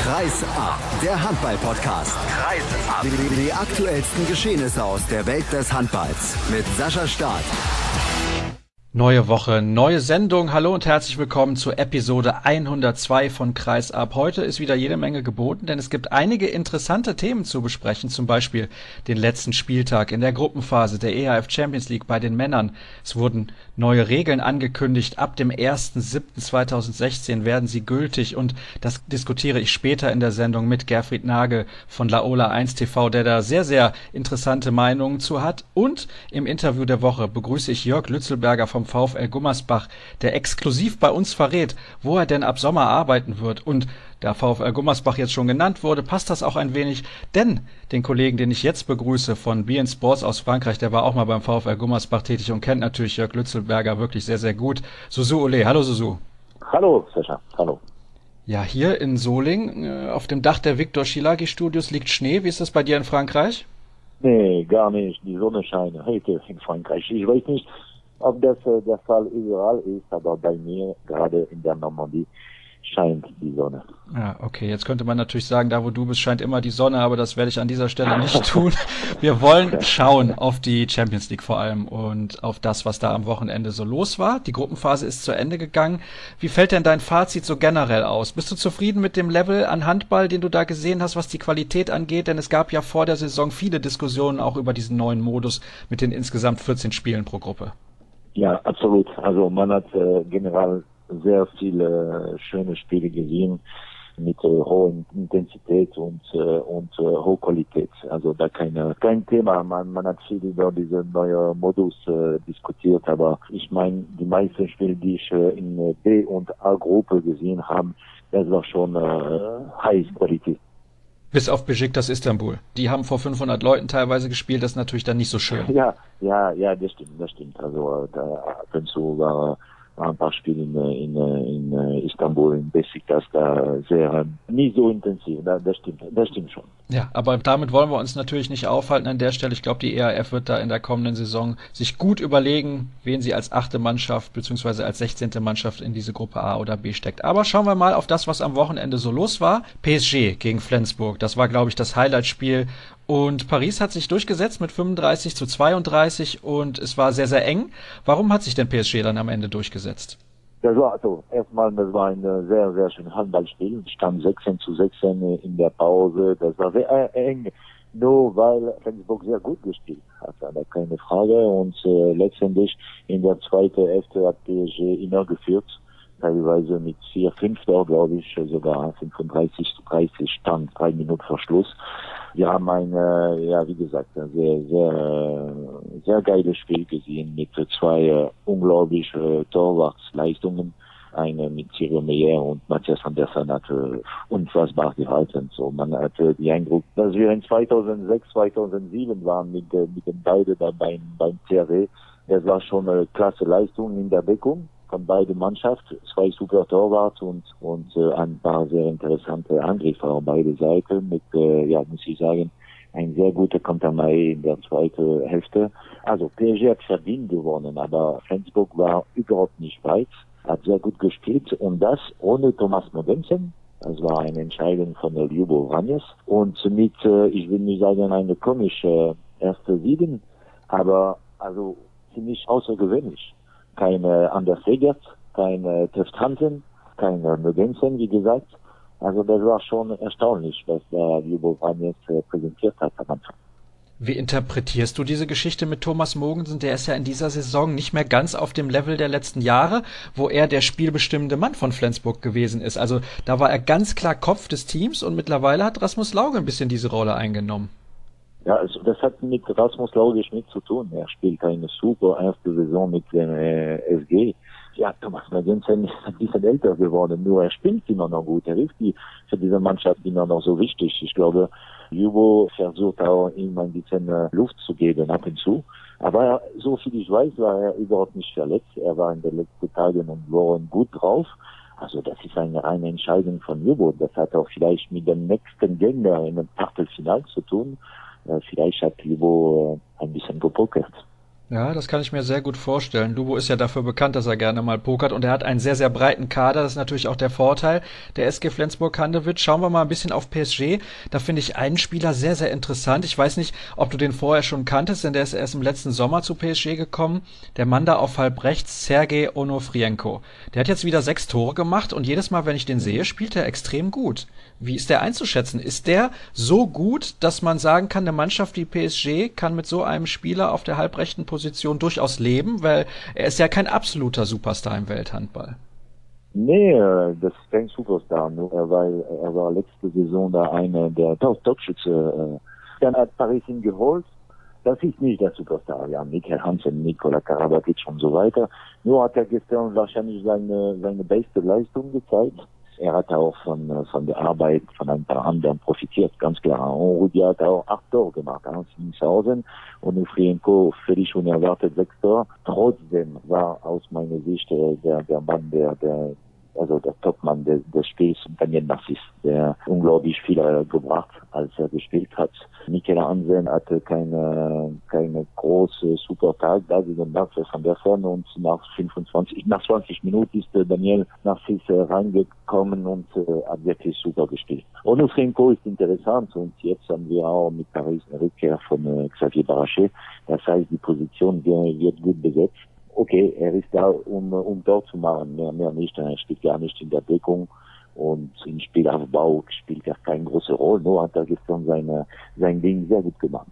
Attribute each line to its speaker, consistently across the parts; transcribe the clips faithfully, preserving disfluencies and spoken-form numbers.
Speaker 1: Kreis ab, der Handball-Podcast. Kreis ab. Die, die aktuellsten Geschehnisse aus der Welt des Handballs mit Sascha Staat.
Speaker 2: Neue Woche, neue Sendung. Hallo und herzlich willkommen zur Episode hundertzwei von Kreis ab. Heute ist wieder jede Menge geboten, denn es gibt einige interessante Themen zu besprechen, zum Beispiel den letzten Spieltag in der Gruppenphase der E H F Champions League bei den Männern. Es wurden neue Regeln angekündigt. Ab dem ersten siebten zweitausendsechzehn werden sie gültig und das diskutiere ich später in der Sendung mit Gerfried Nagel von Laola eins T V, der da sehr, sehr interessante Meinungen zu hat. Und im Interview der Woche begrüße ich Jörg Lützelberger vom VfL Gummersbach, der exklusiv bei uns verrät, wo er denn ab Sommer arbeiten wird. Und da VfL Gummersbach jetzt schon genannt wurde, passt das auch ein wenig, denn den Kollegen, den ich jetzt begrüße von B N Sports aus Frankreich, der war auch mal beim VfL Gummersbach tätig und kennt natürlich Jörg Lützelberger wirklich sehr, sehr gut. Susu Ole, hallo Susu.
Speaker 3: Hallo Sascha, hallo.
Speaker 2: Ja, hier in Solingen, auf dem Dach der Victor Schilagi Studios liegt Schnee. Wie ist das bei dir in Frankreich?
Speaker 3: Nee, gar nicht. Die Sonne scheint heute in Frankreich. Ich weiß nicht, ob das äh, der Fall überall ist, aber bei mir, gerade in der Normandie, scheint die Sonne.
Speaker 2: Ja, okay, jetzt könnte man natürlich sagen, da wo du bist, scheint immer die Sonne, aber das werde ich an dieser Stelle nicht tun. Wir wollen schauen auf die Champions League vor allem und auf das, was da am Wochenende so los war. Die Gruppenphase ist zu Ende gegangen. Wie fällt denn dein Fazit so generell aus? Bist du zufrieden mit dem Level an Handball, den du da gesehen hast, was die Qualität angeht? Denn es gab ja vor der Saison viele Diskussionen auch über diesen neuen Modus mit den insgesamt vierzehn Spielen pro Gruppe.
Speaker 3: Ja, absolut. Also man hat äh, generell sehr viele äh, schöne Spiele gesehen mit äh, hoher Intensität und äh, und äh, hoher Qualität. Also da keine kein Thema. Man man hat viel über diesen neuen Modus äh, diskutiert, aber ich meine, die meisten Spiele, die ich äh, in B- und A-Gruppe gesehen habe, das war schon äh, High Qualität.
Speaker 2: Bis auf Besiktas Istanbul. Die haben vor fünfhundert Leuten teilweise gespielt, das ist natürlich dann nicht so schön.
Speaker 3: Ja, ja, ja, das stimmt, das stimmt. Also da ab und zu war ein paar Spiele in, in, in Istanbul, in Besiktas, da sehr, nicht so intensiv, das stimmt, das stimmt schon.
Speaker 2: Ja, aber damit wollen wir uns natürlich nicht aufhalten an der Stelle. Ich glaube, die E H F wird da in der kommenden Saison sich gut überlegen, wen sie als achte Mannschaft bzw. als sechzehnte Mannschaft in diese Gruppe A oder B steckt. Aber schauen wir mal auf das, was am Wochenende so los war. P S G gegen Flensburg, das war, glaube ich, das Highlight-Spiel. Und Paris hat sich durchgesetzt mit fünfunddreißig zu zweiunddreißig und es war sehr, sehr eng. Warum hat sich denn P S G dann am Ende durchgesetzt?
Speaker 3: Das war also erstmal, das war ein sehr, sehr schönes Handballspiel. Es stand sechzehn zu sechzehn in der Pause. Das war sehr eng, nur weil Flensburg sehr gut gespielt hat, da keine Frage. Und äh, letztendlich in der zweiten Hälfte hat P S G immer geführt, teilweise mit vier fünf, glaube ich, sogar fünfunddreißig zu dreißig stand, drei Minuten vor Schluss. Wir haben ein, äh, ja, wie gesagt, ein sehr, sehr, sehr geiles Spiel gesehen mit zwei äh, unglaubliche äh, Torwartsleistungen. Eine mit Thierry Meyer und Matthias Andersson hat äh, unfassbar gehalten. So, man hatte die Eindruck, dass wir in zweitausendsechs, zweitausendsieben waren mit, äh, mit den beiden da beim, beim C R W. Das war schon eine klasse Leistung in der Deckung von beiden Mannschaften, zwei super Torwart und und äh, ein paar sehr interessante Angriffe auf beide Seiten mit, äh, ja, muss ich sagen, ein sehr guter Kontermeier in der zweiten Hälfte. Also P S G hat verdient gewonnen, aber Flensburg war überhaupt nicht weit, hat sehr gut gespielt und das ohne Thomas Mogensen. Das war eine Entscheidung von der Ljubo Vranjes und mit, äh, ich will nicht sagen, eine komische erste Siegen, aber also ziemlich außergewöhnlich. Keine Anders Segert, keine Teft Hansen, keine Mogensen, wie gesagt. Also das war schon erstaunlich, was der Ljubo Vranjes präsentiert hat am Anfang.
Speaker 2: Wie interpretierst du diese Geschichte mit Thomas Mogensen? Der ist ja in dieser Saison nicht mehr ganz auf dem Level der letzten Jahre, wo er der spielbestimmende Mann von Flensburg gewesen ist. Also da war er ganz klar Kopf des Teams und mittlerweile hat Rasmus Lauge ein bisschen diese Rolle eingenommen.
Speaker 3: Ja, also das hat mit Rasmus Lauge nichts zu tun. Er spielt eine super erste Saison mit dem äh, S G. Ja, Thomas Mogensen ist ein bisschen älter geworden, nur er spielt immer noch gut. Er ist die, für diese Mannschaft immer noch so wichtig. Ich glaube, Ljubo versucht auch ihm ein bisschen äh, Luft zu geben ab und zu. Aber so viel ich weiß, war er überhaupt nicht verletzt. Er war in den letzten Tagen und Wochen gut drauf. Also das ist eine reine Entscheidung von Ljubo. Das hat auch vielleicht mit dem nächsten Gegner in dem Achtelfinale zu tun. Vielleicht hat Ljubo ein bisschen gepokert.
Speaker 2: Ja, das kann ich mir sehr gut vorstellen. Lubo ist ja dafür bekannt, dass er gerne mal pokert und er hat einen sehr, sehr breiten Kader. Das ist natürlich auch der Vorteil der S G Flensburg-Handewitt. Schauen wir mal ein bisschen auf P S G. Da finde ich einen Spieler sehr, sehr interessant. Ich weiß nicht, ob du den vorher schon kanntest, denn der ist erst im letzten Sommer zu P S G gekommen. Der Mann da auf halb rechts, Sergej Onofrienko. Der hat jetzt wieder sechs Tore gemacht und jedes Mal, wenn ich den sehe, spielt er extrem gut. Wie ist der einzuschätzen? Ist der so gut, dass man sagen kann, eine Mannschaft wie P S G kann mit so einem Spieler auf der halbrechten Position durchaus leben? Weil er ist ja kein absoluter Superstar im Welthandball.
Speaker 3: Nee, das ist kein Superstar, nur weil er war letzte Saison da einer der Topschütze. Dann hat Paris ihn geholt. Das ist nicht der Superstar. Ja, Michael Hansen, Nikola Karabatic und so weiter. Nur hat er gestern wahrscheinlich seine, seine beste Leistung gezeigt. Er hat auch von, von der Arbeit von ein paar anderen profitiert, ganz klar. Und Rudi hat auch acht Tore gemacht, Siegshausen und Ufrienko völlig unerwartet sechs Tore. Trotzdem war aus meiner Sicht der, der Mann, der, der, also der Topmann des, des Spiels, Daniel Narcisse, der unglaublich viel äh, gebracht, als er gespielt hat. Michael Hansen hatte keine, keine große Supertag, da sie den Match von der Ferne und nach fünfundzwanzig, nach zwanzig Minuten ist äh, Daniel Narcisse reingekommen und äh, hat wirklich super gespielt. Onofrienko ist interessant und jetzt haben wir auch mit Paris eine Rückkehr von äh, Xavier Barrachet. Das heißt, die Position wird, wird gut besetzt. Okay, er ist da, um, um dort zu machen, mehr, mehr nicht. Er spielt gar nicht in der Deckung und im Spielaufbau spielt er keine große Rolle. Nur hat er gestern seine, sein Ding sehr gut gemacht.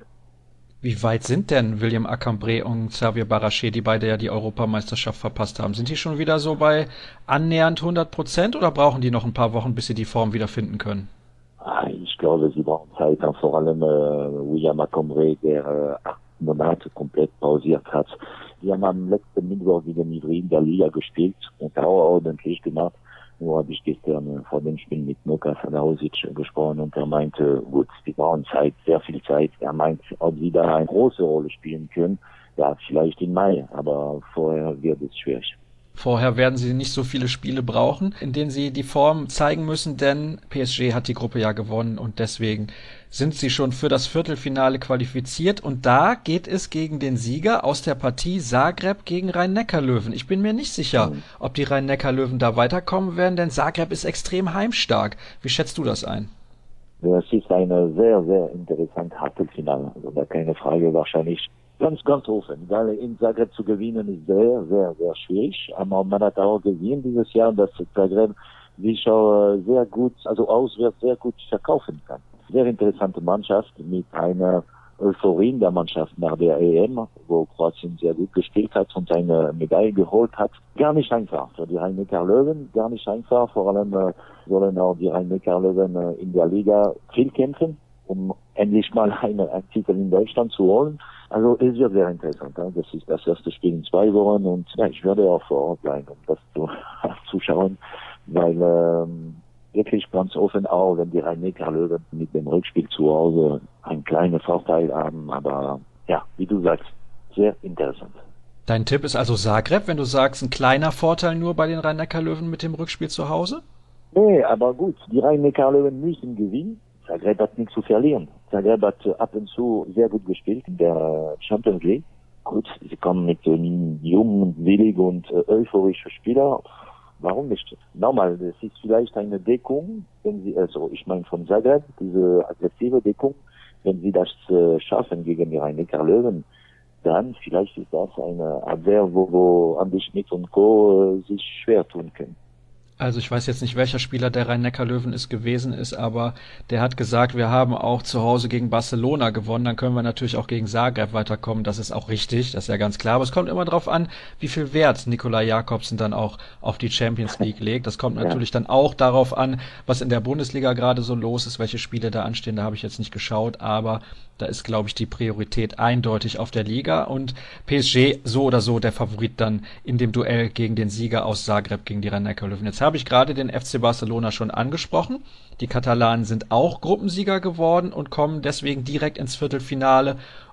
Speaker 2: Wie weit sind denn William Acambré und Xavier Barrachet, die beide ja die Europameisterschaft verpasst haben? Sind die schon wieder so bei annähernd hundert Prozent oder brauchen die noch ein paar Wochen, bis sie die Form wieder finden können?
Speaker 3: Ah, ich glaube, sie brauchen Zeit. Vor allem äh, William Acambré, der äh, acht Monate komplett pausiert hat. Die haben am letzten Mittwoch gegen Ivry in der Liga gespielt und auch ordentlich gemacht. Nur habe ich gestern vor dem Spiel mit Noka Sadausic gesprochen und er meinte, gut, die brauchen Zeit, sehr viel Zeit. Er meint, ob sie da eine große Rolle spielen können, ja, vielleicht im Mai, aber vorher wird es schwierig.
Speaker 2: Vorher werden sie nicht so viele Spiele brauchen, in denen sie die Form zeigen müssen, denn P S G hat die Gruppe ja gewonnen und deswegen sind sie schon für das Viertelfinale qualifiziert und da geht es gegen den Sieger aus der Partie Zagreb gegen Rhein-Neckar-Löwen. Ich bin mir nicht sicher, mhm. ob die Rhein-Neckar-Löwen da weiterkommen werden, denn Zagreb ist extrem heimstark. Wie schätzt du das ein?
Speaker 3: Das ist eine sehr, sehr interessante Achtelfinale. Also da keine Frage, wahrscheinlich ganz, ganz offen. Weil in Zagreb zu gewinnen ist sehr, sehr, sehr schwierig. Aber man hat auch gesehen dieses Jahr, dass Zagreb sich auch sehr gut, also auswärts sehr gut verkaufen kann. Sehr interessante Mannschaft mit einer Euphorie der Mannschaft nach der E M, wo Kroatien sehr gut gespielt hat und eine Medaille geholt hat. Gar nicht einfach für die Rhein-Neckar-Löwen, gar nicht einfach. Vor allem äh, sollen auch die Rhein-Neckar-Löwen äh, in der Liga viel kämpfen, um endlich mal einen, einen Titel in Deutschland zu holen. Also es wird sehr interessant. Ja? Das ist das erste Spiel in zwei Wochen und ja, ich werde auch vor Ort bleiben, um das zu, zu schauen, weil ähm, wirklich ganz offen auch, wenn die Rhein-Neckar-Löwen mit dem Rückspiel zu Hause einen kleinen Vorteil haben. Aber ja, wie du sagst, sehr interessant.
Speaker 2: Dein Tipp ist also Zagreb, wenn du sagst, ein kleiner Vorteil nur bei den Rhein-Neckar-Löwen mit dem Rückspiel zu Hause?
Speaker 3: Nee, aber gut, die Rhein-Neckar-Löwen müssen gewinnen. Zagreb hat nichts zu verlieren. Zagreb hat ab und zu sehr gut gespielt in der Champions League. Gut, sie kommen mit einem jungen, willig und äh, euphorischen Spieler. Warum nicht? Nochmal, das ist vielleicht eine Deckung, wenn Sie, also ich meine von Zagreb, diese aggressive Deckung, wenn Sie das äh, schaffen gegen die Rhein-Neckar-Löwen, dann vielleicht ist das eine Abwehr, wo, wo Andi Schmidt und Co. Äh, sich schwer tun können.
Speaker 2: Also ich weiß jetzt nicht, welcher Spieler der Rhein-Neckar-Löwen es gewesen ist, aber der hat gesagt, wir haben auch zu Hause gegen Barcelona gewonnen, dann können wir natürlich auch gegen Zagreb weiterkommen. Das ist auch richtig, das ist ja ganz klar. Aber es kommt immer darauf an, wie viel Wert Nikolai Jakobsen dann auch auf die Champions League legt. Das kommt natürlich dann auch darauf an, was in der Bundesliga gerade so los ist, welche Spiele da anstehen. Da habe ich jetzt nicht geschaut, aber da ist, glaube ich, die Priorität eindeutig auf der Liga und P S G so oder so der Favorit dann in dem Duell gegen den Sieger aus Zagreb gegen die Rhein-Neckar-Löwen. Jetzt habe ich gerade den F C Barcelona schon angesprochen. Die Katalanen sind auch Gruppensieger geworden und kommen deswegen direkt ins Viertelfinale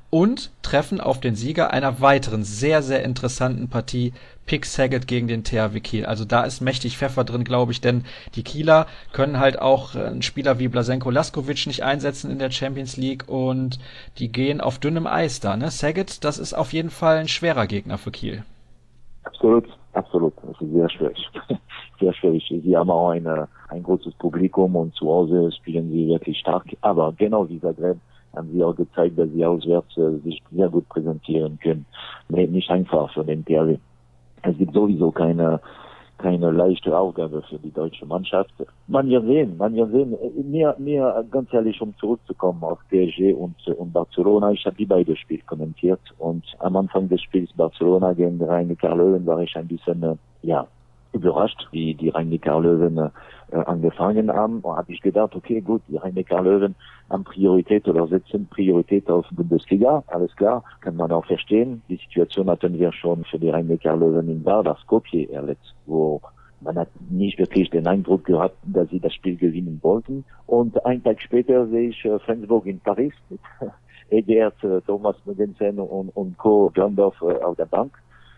Speaker 2: und treffen auf den Sieger einer weiteren sehr, sehr interessanten Partie, Pick Szeged gegen den T H W Kiel. Also da ist mächtig Pfeffer drin, glaube ich, denn die Kieler können halt auch einen Spieler wie Blaženko Laskovic nicht einsetzen in der Champions League und die gehen auf dünnem Eis da. Ne? Szeged, das ist auf jeden Fall ein schwerer Gegner für Kiel.
Speaker 3: Absolut, absolut. Das ist sehr schwierig. Sehr schwierig. Sie haben auch eine, ein großes Publikum und zu Hause spielen sie wirklich stark. Aber genau wie Zagreb haben sie auch gezeigt, dass sie auswärts äh, sich sehr gut präsentieren können. Nicht einfach für den T H W. Es gibt sowieso keine keine leichte Aufgabe für die deutsche Mannschaft. Man wird sehen, man wird sehen. Mir, mir ganz ehrlich, um zurückzukommen auf P S G und, und Barcelona, ich habe die beiden Spiele kommentiert und am Anfang des Spiels Barcelona gegen die Rhein-Neckar-Löwen war ich ein bisschen, äh, ja, überrascht, wie die Rhein-Neckar-Löwen äh, angefangen haben. Und habe ich gedacht, okay, gut, die Rhein-Neckar-Löwen haben Priorität oder setzen Priorität auf Bundesliga. Alles klar, kann man auch verstehen. Die Situation hatten wir schon für die Rhein-Neckar-Löwen in Vardar Skopje erlebt, wo man hat nicht wirklich den Eindruck gehabt, dass sie das Spiel gewinnen wollten. Und einen Tag später sehe ich äh, Flensburg in Paris mit Egert, äh, Thomas Mugensen und, und Co. Glandorf äh, auf der Bank.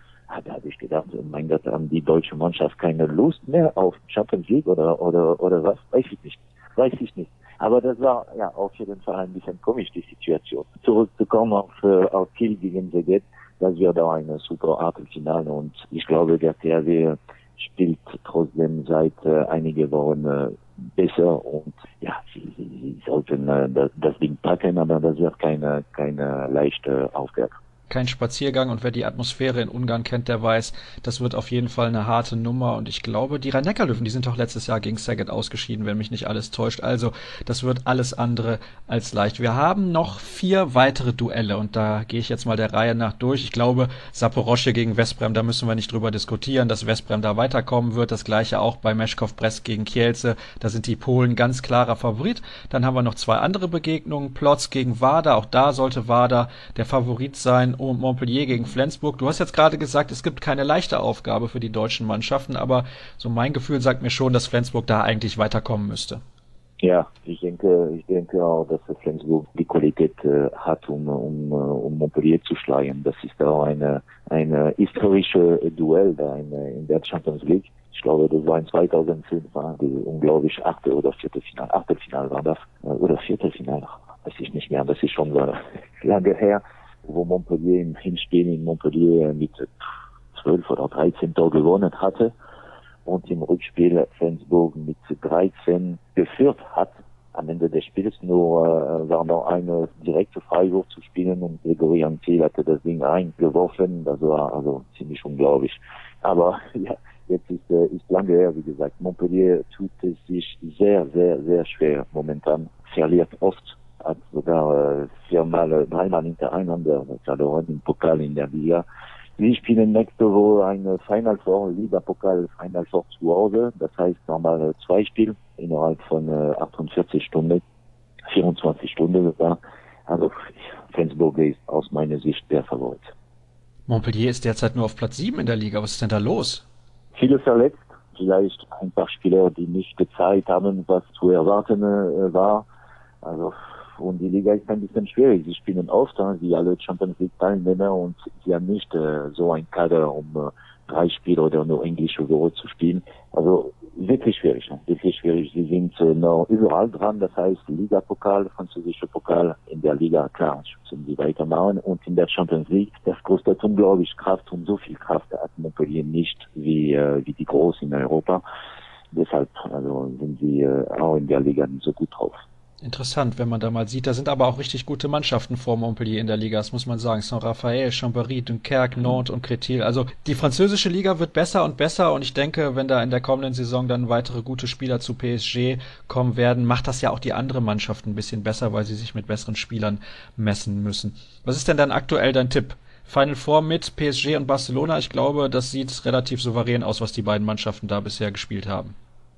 Speaker 3: Da habe ich gedacht, mein Gott, haben die deutsche Mannschaft keine Lust mehr auf Champions League oder oder oder was? Weiß ich nicht. Weiß ich nicht. Aber das war ja auf jeden Fall ein bisschen komisch, die Situation. Zurückzukommen auf, äh, auf Kiel gegen Szeged, das wird auch eine super Achtelfinale und ich glaube, der T H W spielt trotzdem seit äh, einigen Wochen äh, besser und ja, sie, sie, sie sollten äh, das, das Ding packen, aber das wird keine keine leichte Aufgabe.
Speaker 2: Kein Spaziergang und wer die Atmosphäre in Ungarn kennt, der weiß, das wird auf jeden Fall eine harte Nummer und ich glaube, die Rhein-Neckar-Löwen, die sind doch letztes Jahr gegen Szeged ausgeschieden, wenn mich nicht alles täuscht, also das wird alles andere als leicht. Wir haben noch vier weitere Duelle und da gehe ich jetzt mal der Reihe nach durch. Ich glaube, Saporoschje gegen Veszprem, da müssen wir nicht drüber diskutieren, dass Veszprem da weiterkommen wird, das gleiche auch bei Meszków Brest gegen Kielce, da sind die Polen ganz klarer Favorit. Dann haben wir noch zwei andere Begegnungen, Plock gegen Vardar, auch da sollte Vardar der Favorit sein, und Montpellier gegen Flensburg. Du hast jetzt gerade gesagt, es gibt keine leichte Aufgabe für die deutschen Mannschaften, aber so mein Gefühl sagt mir schon, dass Flensburg da eigentlich weiterkommen müsste.
Speaker 3: Ja, ich denke, ich denke auch, dass Flensburg die Qualität äh, hat, um, um, um Montpellier zu schlagen. Das ist auch eine, eine historische Duell da in, in der Champions League. Ich glaube, das war in zweitausendfünf, war die unglaublich achte oder vierte Finale, Achtelfinale war das, oder Viertelfinale, weiß ich nicht mehr, das ist schon so lange her, wo Montpellier im Hinspiel in Montpellier mit zwölf oder dreizehn Tor gewonnen hatte und im Rückspiel Flensburg mit dreizehn geführt hat. Am Ende des Spiels nur äh, war noch eine direkte Freiwurf zu spielen und Gregory Antil hatte das Ding reingeworfen. Das war also ziemlich unglaublich. Aber ja, jetzt ist äh, ist lange her, wie gesagt. Montpellier tut es sich sehr, sehr, sehr schwer momentan. Verliert oft. Hat sogar äh, viermal, äh, dreimal hintereinander verloren im Pokal in der Liga. Sie spielen nächste Woche eine Final Four, Liga-Pokal Final Four zu Hause. Das heißt nochmal zwei Spiele innerhalb von äh, achtundvierzig Stunden, vierundzwanzig Stunden sogar. Also Flensburg ist aus meiner Sicht der Favorit.
Speaker 2: Montpellier ist derzeit nur auf Platz sieben in der Liga. Was ist denn da los?
Speaker 3: Viele verletzt, vielleicht ein paar Spieler, die nicht gezeigt haben, was zu erwarten äh, war. Also und die Liga ist ein bisschen schwierig. Sie spielen oft, wie alle Champions League Teilnehmer und sie haben nicht äh, so ein Kader, um äh, drei Spiele oder nur englische Woche zu spielen. Also wirklich schwierig, wirklich schwierig. Sie sind äh, noch überall dran, das heißt Liga-Pokal, französischer Pokal in der Liga, klar, müssen sie weitermachen und in der Champions League, das kostet unglaublich Kraft und so viel Kraft hat Montpellier nicht wie, äh, wie die Großen in Europa. Deshalb also sind sie äh, auch in der Liga nicht so gut drauf.
Speaker 2: Interessant, wenn man da mal sieht. Da sind aber auch richtig gute Mannschaften vor Montpellier in der Liga, das muss man sagen. Saint-Raphael, Chambéry, Dunkerque, Nantes und Créteil. Also die französische Liga wird besser und besser und ich denke, wenn da in der kommenden Saison dann weitere gute Spieler zu P S G kommen werden, macht das ja auch die andere Mannschaft ein bisschen besser, weil sie sich mit besseren Spielern messen müssen. Was ist denn dann aktuell dein Tipp? Final Four mit P S G und Barcelona, ich glaube, das sieht relativ souverän aus, was die beiden Mannschaften da bisher gespielt haben.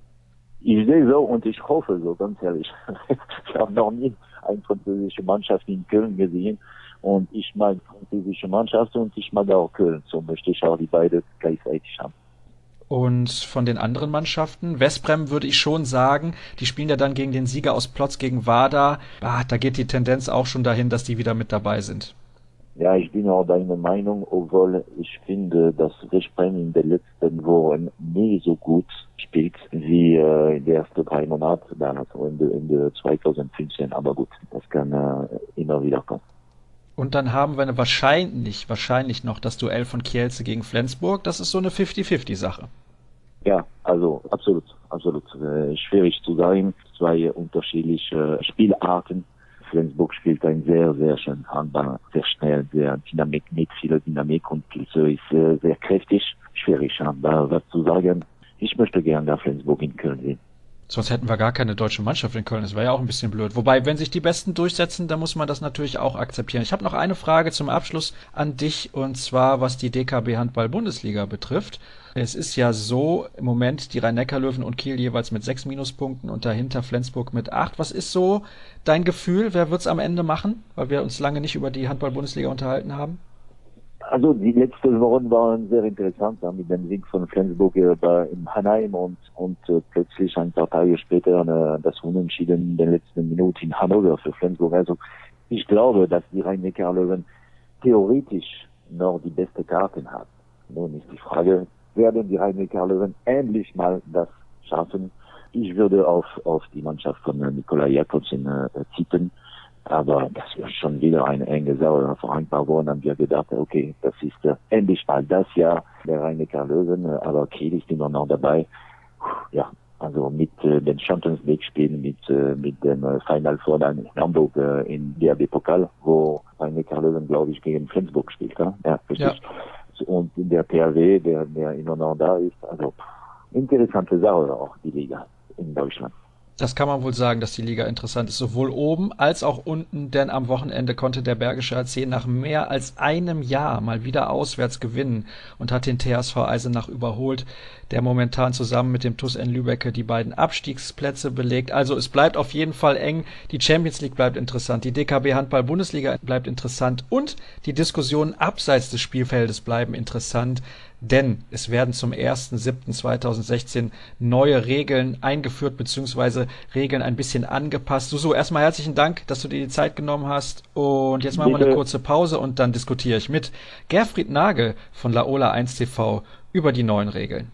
Speaker 3: Ich sehe so und ich hoffe so, ganz ehrlich. Ich habe noch nie eine französische Mannschaft in Köln gesehen und ich mag französische Mannschaft und ich mag auch Köln. So möchte ich auch die beiden gleichzeitig haben.
Speaker 2: Und von den anderen Mannschaften, Veszprem würde ich schon sagen, die spielen ja dann gegen den Sieger aus Plock gegen Vardar. Ah, da geht die Tendenz auch schon dahin, dass die wieder mit dabei sind.
Speaker 3: Ja, ich bin auch deiner Meinung, obwohl ich finde, dass Veszprém in den letzten Wochen nie so gut spielt wie äh, in den ersten drei Monaten, also Ende, Ende zwanzig fünfzehn. Aber gut, das kann äh, immer wieder kommen.
Speaker 2: Und dann haben wir eine wahrscheinlich, wahrscheinlich noch das Duell von Kielce gegen Flensburg. Das ist so eine fünfzig fünfzig Sache.
Speaker 3: Ja, also absolut, absolut. Äh, schwierig zu sagen. Zwei unterschiedliche Spielarten. Flensburg spielt ein sehr, sehr schön Handball, sehr schnell, sehr Dynamik, mit viel Dynamik, und Kielce ist äh, sehr kräftig. Schwierig, da was zu sagen. Ich möchte gerne Flensburg in Köln sehen.
Speaker 2: Sonst hätten wir gar keine deutsche Mannschaft in Köln. Das wäre ja auch ein bisschen blöd. Wobei, wenn sich die Besten durchsetzen, dann muss man das natürlich auch akzeptieren. Ich habe noch eine Frage zum Abschluss an dich, und zwar was die D K B Handball-Bundesliga betrifft. Es ist ja so, im Moment die Rhein-Neckar-Löwen und Kiel jeweils mit sechs Minuspunkten und dahinter Flensburg mit acht. Was ist so dein Gefühl? Wer wird's am Ende machen? Weil wir uns lange nicht über die Handball-Bundesliga unterhalten haben.
Speaker 3: Also die letzten Wochen waren sehr interessant, ja, mit dem Sieg von Flensburg äh, in Hanheim und, und äh, plötzlich ein paar Tage später äh, das Unentschieden in den letzten Minuten in Hannover für Flensburg. Also ich glaube, dass die Rhein-Neckar-Löwen theoretisch noch die beste Karten haben. Nun ist die Frage, werden die Rhein-Neckar-Löwen endlich mal das schaffen? Ich würde auf, auf die Mannschaft von äh, Nikolai Jakobsen äh, tippen. Aber das ist schon wieder eine enge Sache. Vor ein paar Wochen haben wir gedacht, okay, das ist äh, endlich mal das Jahr der Rhein-Neckar-Löwen, äh, aber Kiel ist immer noch dabei. Ja, also mit äh, den Champions League Spielen, mit äh, mit dem äh, Final Four dann in Hamburg äh, in D H B-Pokal, wo Rhein-Neckar-Löwen, glaube ich, gegen Flensburg spielt. Ja, ja richtig. Ja. Und der T H W, der, der immer noch da ist. Also interessante Sache auch, die Liga in Deutschland.
Speaker 2: Das kann man wohl sagen, dass die Liga interessant ist, sowohl oben als auch unten, denn am Wochenende konnte der Bergische A C nach mehr als einem Jahr mal wieder auswärts gewinnen und hat den T H S V Eisenach überholt, der momentan zusammen mit dem T U S N Lübbecke die beiden Abstiegsplätze belegt. Also es bleibt auf jeden Fall eng, die Champions League bleibt interessant, die D K B Handball Bundesliga bleibt interessant und die Diskussionen abseits des Spielfeldes bleiben interessant. Denn es werden zum ersten siebten zweitausendsechzehn neue Regeln eingeführt, beziehungsweise Regeln ein bisschen angepasst. Suso, erstmal herzlichen Dank, dass du dir die Zeit genommen hast. Und jetzt machen wir eine kurze Pause und dann diskutiere ich mit Gerfried Nagel von Laola eins T V über die neuen Regeln.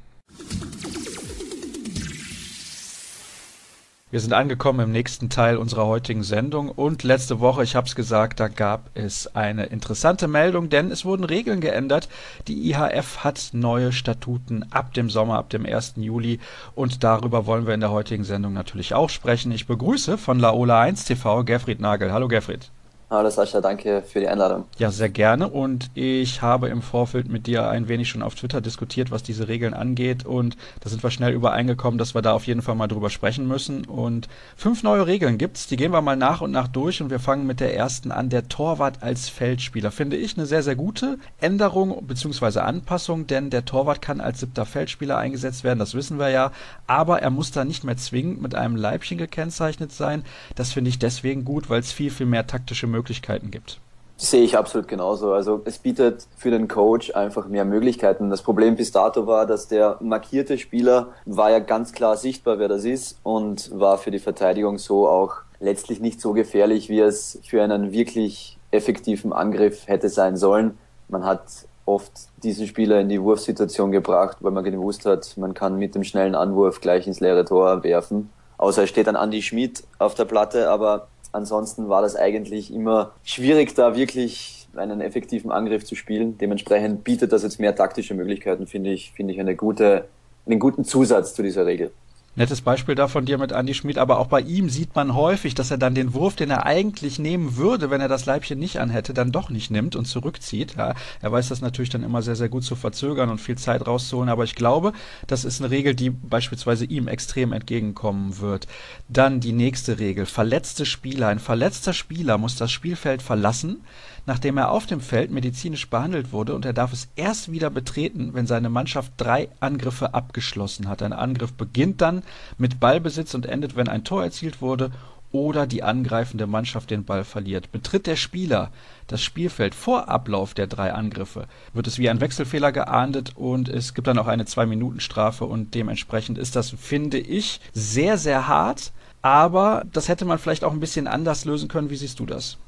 Speaker 2: Wir sind angekommen im nächsten Teil unserer heutigen Sendung und letzte Woche, ich habe es gesagt, da gab es eine interessante Meldung, denn es wurden Regeln geändert. Die I H F hat neue Statuten ab dem Sommer, ab dem ersten Juli und darüber wollen wir in der heutigen Sendung natürlich auch sprechen. Ich begrüße von Laola eins T V Gerfried Nagel. Hallo Gerfried.
Speaker 4: Hallo Sascha, danke für die Einladung.
Speaker 2: Ja, sehr gerne und ich habe im Vorfeld mit dir ein wenig schon auf Twitter diskutiert, was diese Regeln angeht und da sind wir schnell übereingekommen, dass wir da auf jeden Fall mal drüber sprechen müssen und fünf neue Regeln gibt's, die gehen wir mal nach und nach durch und wir fangen mit der ersten an, der Torwart als Feldspieler. Finde ich eine sehr, sehr gute Änderung bzw. Anpassung, denn der Torwart kann als siebter Feldspieler eingesetzt werden, das wissen wir ja, aber er muss da nicht mehr zwingend mit einem Leibchen gekennzeichnet sein. Das finde ich deswegen gut, weil es viel, viel mehr taktische Möglichkeiten Möglichkeiten gibt.
Speaker 4: Das sehe ich absolut genauso. Also es bietet für den Coach einfach mehr Möglichkeiten. Das Problem bis dato war, dass der markierte Spieler war ja ganz klar sichtbar, wer das ist und war für die Verteidigung so auch letztlich nicht so gefährlich, wie es für einen wirklich effektiven Angriff hätte sein sollen. Man hat oft diesen Spieler in die Wurfsituation gebracht, weil man gewusst hat, man kann mit dem schnellen Anwurf gleich ins leere Tor werfen. Außer es steht dann Andi Schmid auf der Platte, aber ansonsten war das eigentlich immer schwierig, da wirklich einen effektiven Angriff zu spielen. Dementsprechend bietet das jetzt mehr taktische Möglichkeiten, finde ich, finde ich eine gute, einen guten Zusatz zu dieser Regel.
Speaker 2: Nettes Beispiel da von dir mit Andi Schmid, aber auch bei ihm sieht man häufig, dass er dann den Wurf, den er eigentlich nehmen würde, wenn er das Leibchen nicht anhätte, dann doch nicht nimmt und zurückzieht. Ja, er weiß das natürlich dann immer sehr, sehr gut zu verzögern und viel Zeit rauszuholen, aber ich glaube, das ist eine Regel, die beispielsweise ihm extrem entgegenkommen wird. Dann die nächste Regel, verletzte Spieler. Ein verletzter Spieler muss das Spielfeld verlassen, nachdem er auf dem Feld medizinisch behandelt wurde und er darf es erst wieder betreten, wenn seine Mannschaft drei Angriffe abgeschlossen hat. Ein Angriff beginnt dann mit Ballbesitz und endet, wenn ein Tor erzielt wurde oder die angreifende Mannschaft den Ball verliert. Betritt der Spieler das Spielfeld vor Ablauf der drei Angriffe, wird es wie ein Wechselfehler geahndet und es gibt dann auch eine Zwei-Minuten-Strafe und dementsprechend ist das, finde ich, sehr, sehr hart, aber das hätte man vielleicht auch ein bisschen anders lösen können. Wie siehst du das?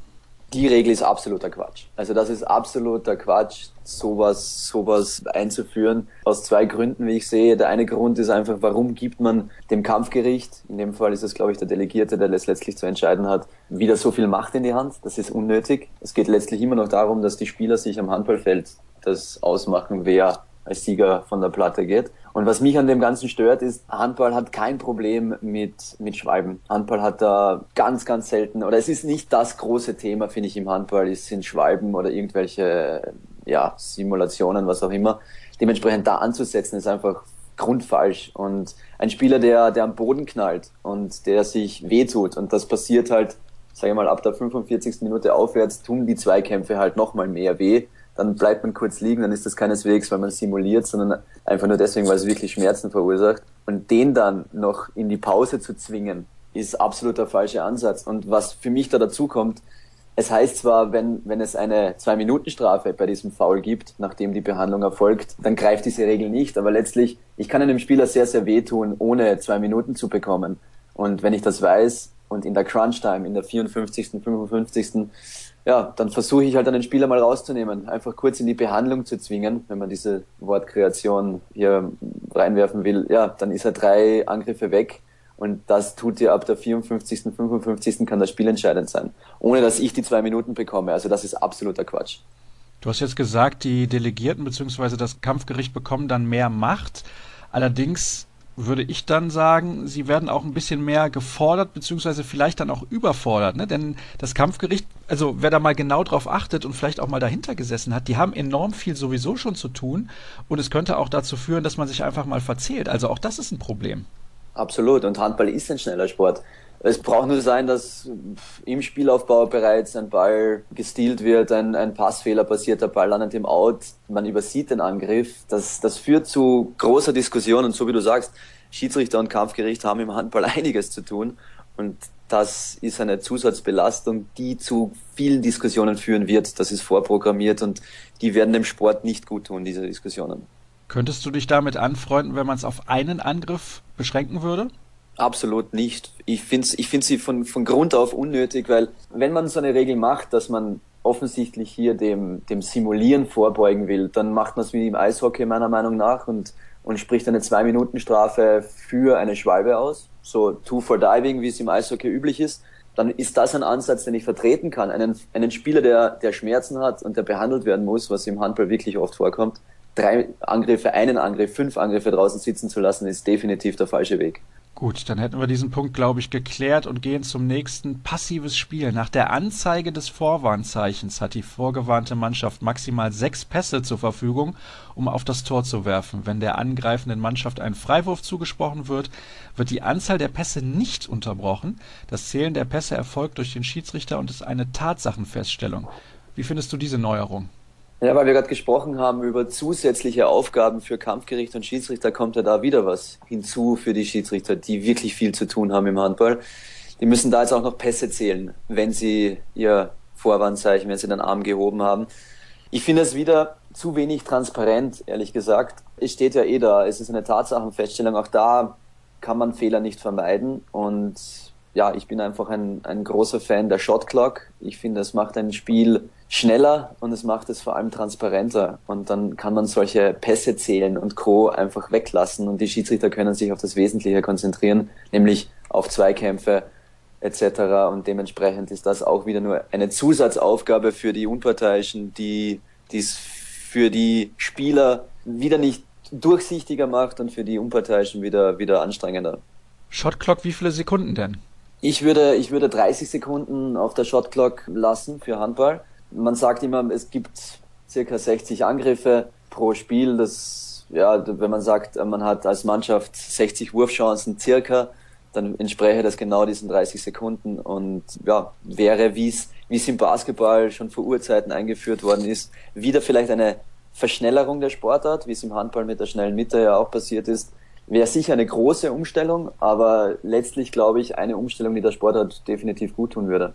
Speaker 4: Die Regel ist absoluter Quatsch. Also das ist absoluter Quatsch, sowas, sowas einzuführen. Aus zwei Gründen, wie ich sehe. Der eine Grund ist einfach, warum gibt man dem Kampfgericht, in dem Fall ist es, glaube ich, der Delegierte, der das letztlich zu entscheiden hat, wieder so viel Macht in die Hand. Das ist unnötig. Es geht letztlich immer noch darum, dass die Spieler sich am Handballfeld das ausmachen, wer als Sieger von der Platte geht. Und was mich an dem Ganzen stört, ist, Handball hat kein Problem mit, mit Schwalben. Handball hat da ganz, ganz selten, oder es ist nicht das große Thema, finde ich, im Handball, es sind Schwalben oder irgendwelche, ja, Simulationen, was auch immer. Dementsprechend da anzusetzen, ist einfach grundfalsch. Und ein Spieler, der, der am Boden knallt und der sich wehtut, und das passiert halt, sage ich mal, ab der fünfundvierzigsten Minute aufwärts, tun die Zweikämpfe halt nochmal mehr weh. Dann bleibt man kurz liegen, dann ist das keineswegs, weil man simuliert, sondern einfach nur deswegen, weil es wirklich Schmerzen verursacht. Und den dann noch in die Pause zu zwingen, ist absolut der falsche Ansatz. Und was für mich da dazu kommt, es heißt zwar, wenn, wenn es eine Zwei-Minuten-Strafe bei diesem Foul gibt, nachdem die Behandlung erfolgt, dann greift diese Regel nicht. Aber letztlich, ich kann einem Spieler sehr, sehr wehtun, ohne zwei Minuten zu bekommen. Und wenn ich das weiß und in der Crunch-Time, in der vierundfünfzigsten, fünfundfünfzigsten ja, dann versuche ich halt einen Spieler mal rauszunehmen, einfach kurz in die Behandlung zu zwingen, wenn man diese Wortkreation hier reinwerfen will. Ja, dann ist er drei Angriffe weg und das tut dir ab der vierundfünfzigsten, fünfundfünfzigsten kann das Spiel entscheidend sein, ohne dass ich die zwei Minuten bekomme. Also das ist absoluter Quatsch.
Speaker 2: Du hast jetzt gesagt, die Delegierten bzw. das Kampfgericht bekommen dann mehr Macht. Allerdings würde ich dann sagen, sie werden auch ein bisschen mehr gefordert, beziehungsweise vielleicht dann auch überfordert, ne? Denn das Kampfgericht, also wer da mal genau drauf achtet und vielleicht auch mal dahinter gesessen hat, die haben enorm viel sowieso schon zu tun und es könnte auch dazu führen, dass man sich einfach mal verzählt. Also auch das ist ein Problem.
Speaker 4: Absolut, und Handball ist ein schneller Sport. Es braucht nur sein, dass im Spielaufbau bereits ein Ball gestealt wird, ein, ein Passfehler passiert, der Ball landet im Out, man übersieht den Angriff. Das, das führt zu großer Diskussion und so wie du sagst, Schiedsrichter und Kampfgericht haben im Handball einiges zu tun und das ist eine Zusatzbelastung, die zu vielen Diskussionen führen wird. Das ist vorprogrammiert und die werden dem Sport nicht gut tun, diese Diskussionen.
Speaker 2: Könntest du dich damit anfreunden, wenn man es auf einen Angriff beschränken würde?
Speaker 4: Absolut nicht. Ich finde ich finde sie von, von Grund auf unnötig, weil wenn man so eine Regel macht, dass man offensichtlich hier dem, dem Simulieren vorbeugen will, dann macht man es wie im Eishockey meiner Meinung nach und, und spricht eine Zwei-Minuten-Strafe für eine Schwalbe aus, so Two for Diving, wie es im Eishockey üblich ist. Dann ist das ein Ansatz, den ich vertreten kann. Einen, einen Spieler, der, der Schmerzen hat und der behandelt werden muss, was im Handball wirklich oft vorkommt, drei Angriffe, einen Angriff, fünf Angriffe draußen sitzen zu lassen, ist definitiv der falsche Weg.
Speaker 2: Gut, dann hätten wir diesen Punkt, glaube ich, geklärt und gehen zum nächsten. Passives Spiel. Nach der Anzeige des Vorwarnzeichens hat die vorgewarnte Mannschaft maximal sechs Pässe zur Verfügung, um auf das Tor zu werfen. Wenn der angreifenden Mannschaft ein Freiwurf zugesprochen wird, wird die Anzahl der Pässe nicht unterbrochen. Das Zählen der Pässe erfolgt durch den Schiedsrichter und ist eine Tatsachenfeststellung. Wie findest du diese Neuerung?
Speaker 4: Ja, weil wir gerade gesprochen haben über zusätzliche Aufgaben für Kampfgericht und Schiedsrichter, kommt ja da wieder was hinzu für die Schiedsrichter, die wirklich viel zu tun haben im Handball. Die müssen da jetzt auch noch Pässe zählen, wenn sie ihr Vorwarnzeichen, wenn sie den Arm gehoben haben. Ich finde es wieder zu wenig transparent, ehrlich gesagt. Es steht ja eh da, es ist eine Tatsachenfeststellung, auch da kann man Fehler nicht vermeiden und ja, ich bin einfach ein, ein großer Fan der Shot Clock. Ich finde, es macht ein Spiel schneller und es macht es vor allem transparenter. Und dann kann man solche Pässe zählen und Co. einfach weglassen und die Schiedsrichter können sich auf das Wesentliche konzentrieren, nämlich auf Zweikämpfe et cetera. Und dementsprechend ist das auch wieder nur eine Zusatzaufgabe für die Unparteiischen, die dies für die Spieler wieder nicht durchsichtiger macht und für die Unparteiischen wieder, wieder anstrengender.
Speaker 2: Shot Clock, wie viele Sekunden denn?
Speaker 4: Ich würde, ich würde dreißig Sekunden auf der Shot Clock lassen für Handball. Man sagt immer, es gibt circa sechzig Angriffe pro Spiel. Das, ja, wenn man sagt, man hat als Mannschaft sechzig Wurfchancen circa, dann entspräche das genau diesen dreißig Sekunden und ja, wäre, wie es, wie es im Basketball schon vor Urzeiten eingeführt worden ist, wieder vielleicht eine Verschnellerung der Sportart, wie es im Handball mit der schnellen Mitte ja auch passiert ist. Wäre sicher eine große Umstellung, aber letztlich glaube ich eine Umstellung, die der Sportart definitiv gut tun würde.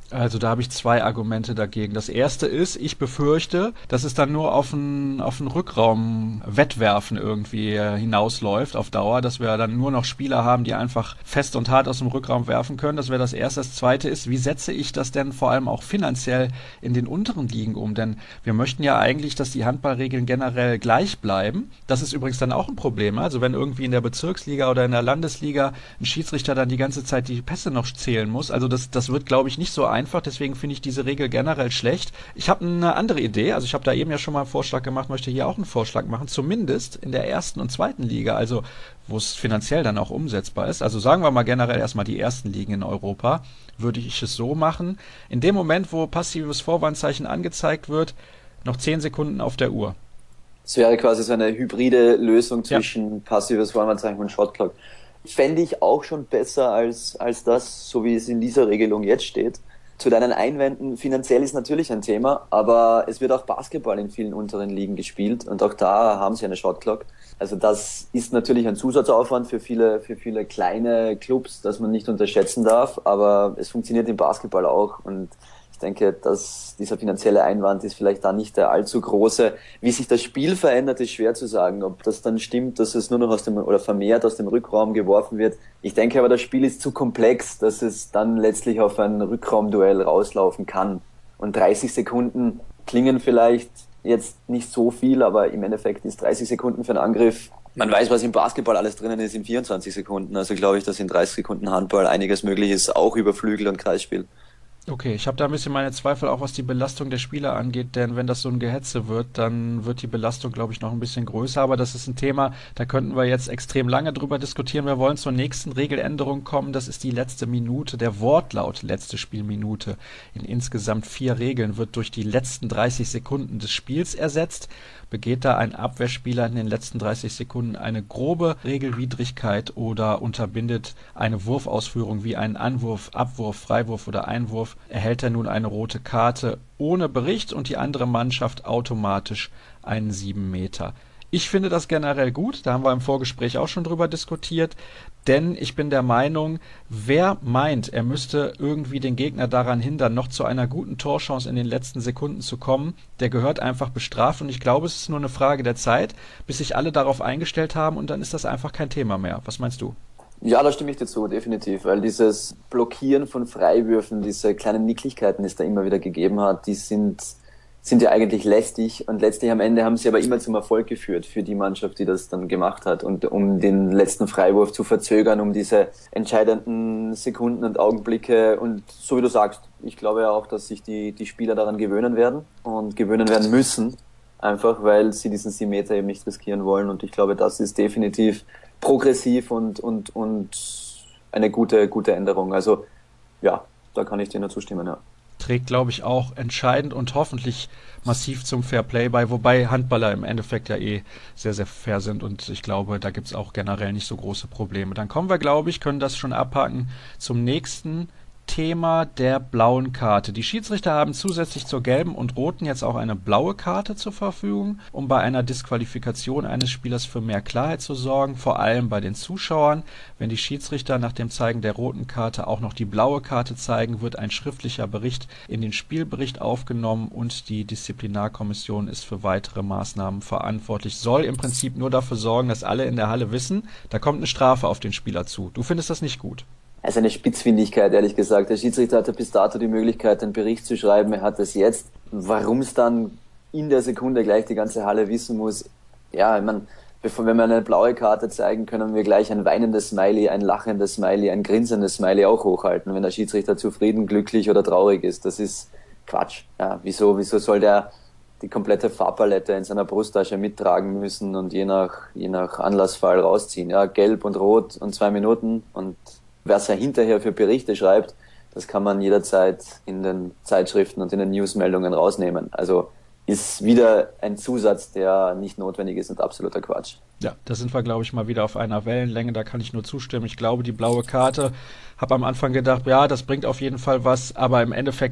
Speaker 2: Also da habe ich zwei Argumente dagegen. Das erste ist, ich befürchte, dass es dann nur auf ein, auf ein Rückraum-Wettwerfen irgendwie äh, hinausläuft auf Dauer, dass wir dann nur noch Spieler haben, die einfach fest und hart aus dem Rückraum werfen können. Das wäre das erste. Das zweite ist, wie setze ich das denn vor allem auch finanziell in den unteren Ligen um? Denn wir möchten ja eigentlich, dass die Handballregeln generell gleich bleiben. Das ist übrigens dann auch ein Problem. Also wenn irgendwie in der Bezirksliga oder in der Landesliga ein Schiedsrichter dann die ganze Zeit die Pässe noch zählen muss, also das, das wird, glaube ich, nicht so einfach. Einfach, deswegen finde ich diese Regel generell schlecht. Ich habe eine andere Idee, also ich habe da eben ja schon mal einen Vorschlag gemacht, möchte hier auch einen Vorschlag machen, zumindest in der ersten und zweiten Liga, also wo es finanziell dann auch umsetzbar ist. Also sagen wir mal generell erstmal die ersten Ligen in Europa, würde ich es so machen, in dem Moment, wo passives Vorwandzeichen angezeigt wird, noch zehn Sekunden auf der Uhr.
Speaker 4: Es wäre quasi so eine hybride Lösung zwischen
Speaker 2: ja.
Speaker 4: passives Vorwandzeichen und Shotclock. Fände ich auch schon besser als, als das, so wie es in dieser Regelung jetzt steht. Zu deinen Einwänden, finanziell ist natürlich ein Thema, aber es wird auch Basketball in vielen unteren Ligen gespielt und auch da haben sie eine Shotclock. Also das ist natürlich ein Zusatzaufwand für viele, für viele kleine Clubs, das man nicht unterschätzen darf, aber es funktioniert im Basketball auch und ich denke, dass dieser finanzielle Einwand ist vielleicht da nicht der allzu große. Wie sich das Spiel verändert, ist schwer zu sagen. Ob das dann stimmt, dass es nur noch aus dem oder vermehrt aus dem Rückraum geworfen wird. Ich denke aber, das Spiel ist zu komplex, dass es dann letztlich auf ein Rückraumduell rauslaufen kann. Und dreißig Sekunden klingen vielleicht jetzt nicht so viel, aber im Endeffekt ist dreißig Sekunden für einen Angriff. Man weiß, was im Basketball alles drinnen ist in vierundzwanzig Sekunden. Also glaube ich, dass in dreißig Sekunden Handball einiges möglich ist, auch über Flügel und Kreisspiel.
Speaker 2: Okay, ich habe da ein bisschen meine Zweifel auch, was die Belastung der Spieler angeht, denn wenn das so ein Gehetze wird, dann wird die Belastung, glaube ich, noch ein bisschen größer, aber das ist ein Thema, da könnten wir jetzt extrem lange drüber diskutieren. Wir wollen zur nächsten Regeländerung kommen, das ist die letzte Minute, der Wortlaut letzte Spielminute. In insgesamt vier Regeln wird durch die letzten dreißig Sekunden des Spiels ersetzt. Begeht da ein Abwehrspieler in den letzten dreißig Sekunden eine grobe Regelwidrigkeit oder unterbindet eine Wurfausführung wie einen Anwurf, Abwurf, Freiwurf oder Einwurf, erhält er nun eine rote Karte ohne Bericht und die andere Mannschaft automatisch einen sieben Meter. Ich finde das generell gut, da haben wir im Vorgespräch auch schon drüber diskutiert, denn ich bin der Meinung, wer meint, er müsste irgendwie den Gegner daran hindern, noch zu einer guten Torchance in den letzten Sekunden zu kommen, der gehört einfach bestraft und ich glaube, es ist nur eine Frage der Zeit, bis sich alle darauf eingestellt haben und dann ist das einfach kein Thema mehr. Was meinst du?
Speaker 4: Ja, da stimme ich dir zu, definitiv, weil dieses Blockieren von Freiwürfen, diese kleinen Nicklichkeiten, die es da immer wieder gegeben hat, die sind... sind ja eigentlich lästig und letztlich am Ende haben sie aber immer zum Erfolg geführt für die Mannschaft, die das dann gemacht hat und um den letzten Freiwurf zu verzögern, um diese entscheidenden Sekunden und Augenblicke und so wie du sagst, ich glaube ja auch, dass sich die, die Spieler daran gewöhnen werden und gewöhnen werden müssen, einfach weil sie diesen sieben Meter eben nicht riskieren wollen und ich glaube, das ist definitiv progressiv und, und, und eine gute, gute Änderung. Also ja, da kann ich dir nur zustimmen, ja.
Speaker 2: Trägt, glaube ich, auch entscheidend und hoffentlich massiv zum Fairplay bei, wobei Handballer im Endeffekt ja eh sehr, sehr fair sind und ich glaube, da gibt es auch generell nicht so große Probleme. Dann kommen wir, glaube ich, können das schon abhaken zum nächsten Thema der blauen Karte. Die Schiedsrichter haben zusätzlich zur gelben und roten jetzt auch eine blaue Karte zur Verfügung, um bei einer Disqualifikation eines Spielers für mehr Klarheit zu sorgen, vor allem bei den Zuschauern. Wenn die Schiedsrichter nach dem Zeigen der roten Karte auch noch die blaue Karte zeigen, wird ein schriftlicher Bericht in den Spielbericht aufgenommen und die Disziplinarkommission ist für weitere Maßnahmen verantwortlich. Soll im Prinzip nur dafür sorgen, dass alle in der Halle wissen, da kommt eine Strafe auf den Spieler zu. Du findest das nicht gut?
Speaker 4: Also eine Spitzfindigkeit, ehrlich gesagt. Der Schiedsrichter hatte bis dato die Möglichkeit, einen Bericht zu schreiben. Er hat es jetzt. Warum es dann in der Sekunde gleich die ganze Halle wissen muss, ja, ich meine, bevor, wenn wir eine blaue Karte zeigen, können wir gleich ein weinendes Smiley, ein lachendes Smiley, ein grinsendes Smiley auch hochhalten, wenn der Schiedsrichter zufrieden, glücklich oder traurig ist. Das ist Quatsch. Ja, wieso, wieso soll der die komplette Farbpalette in seiner Brusttasche mittragen müssen und je nach, je nach Anlassfall rausziehen? Ja, gelb und rot und zwei Minuten und was er hinterher für Berichte schreibt, das kann man jederzeit in den Zeitschriften und in den Newsmeldungen rausnehmen. Also ist wieder ein Zusatz, der nicht notwendig ist und absoluter Quatsch.
Speaker 2: Ja, da sind wir, glaube ich, mal wieder auf einer Wellenlänge, da kann ich nur zustimmen. Ich glaube, die blaue Karte, habe am Anfang gedacht, ja, das bringt auf jeden Fall was, aber im Endeffekt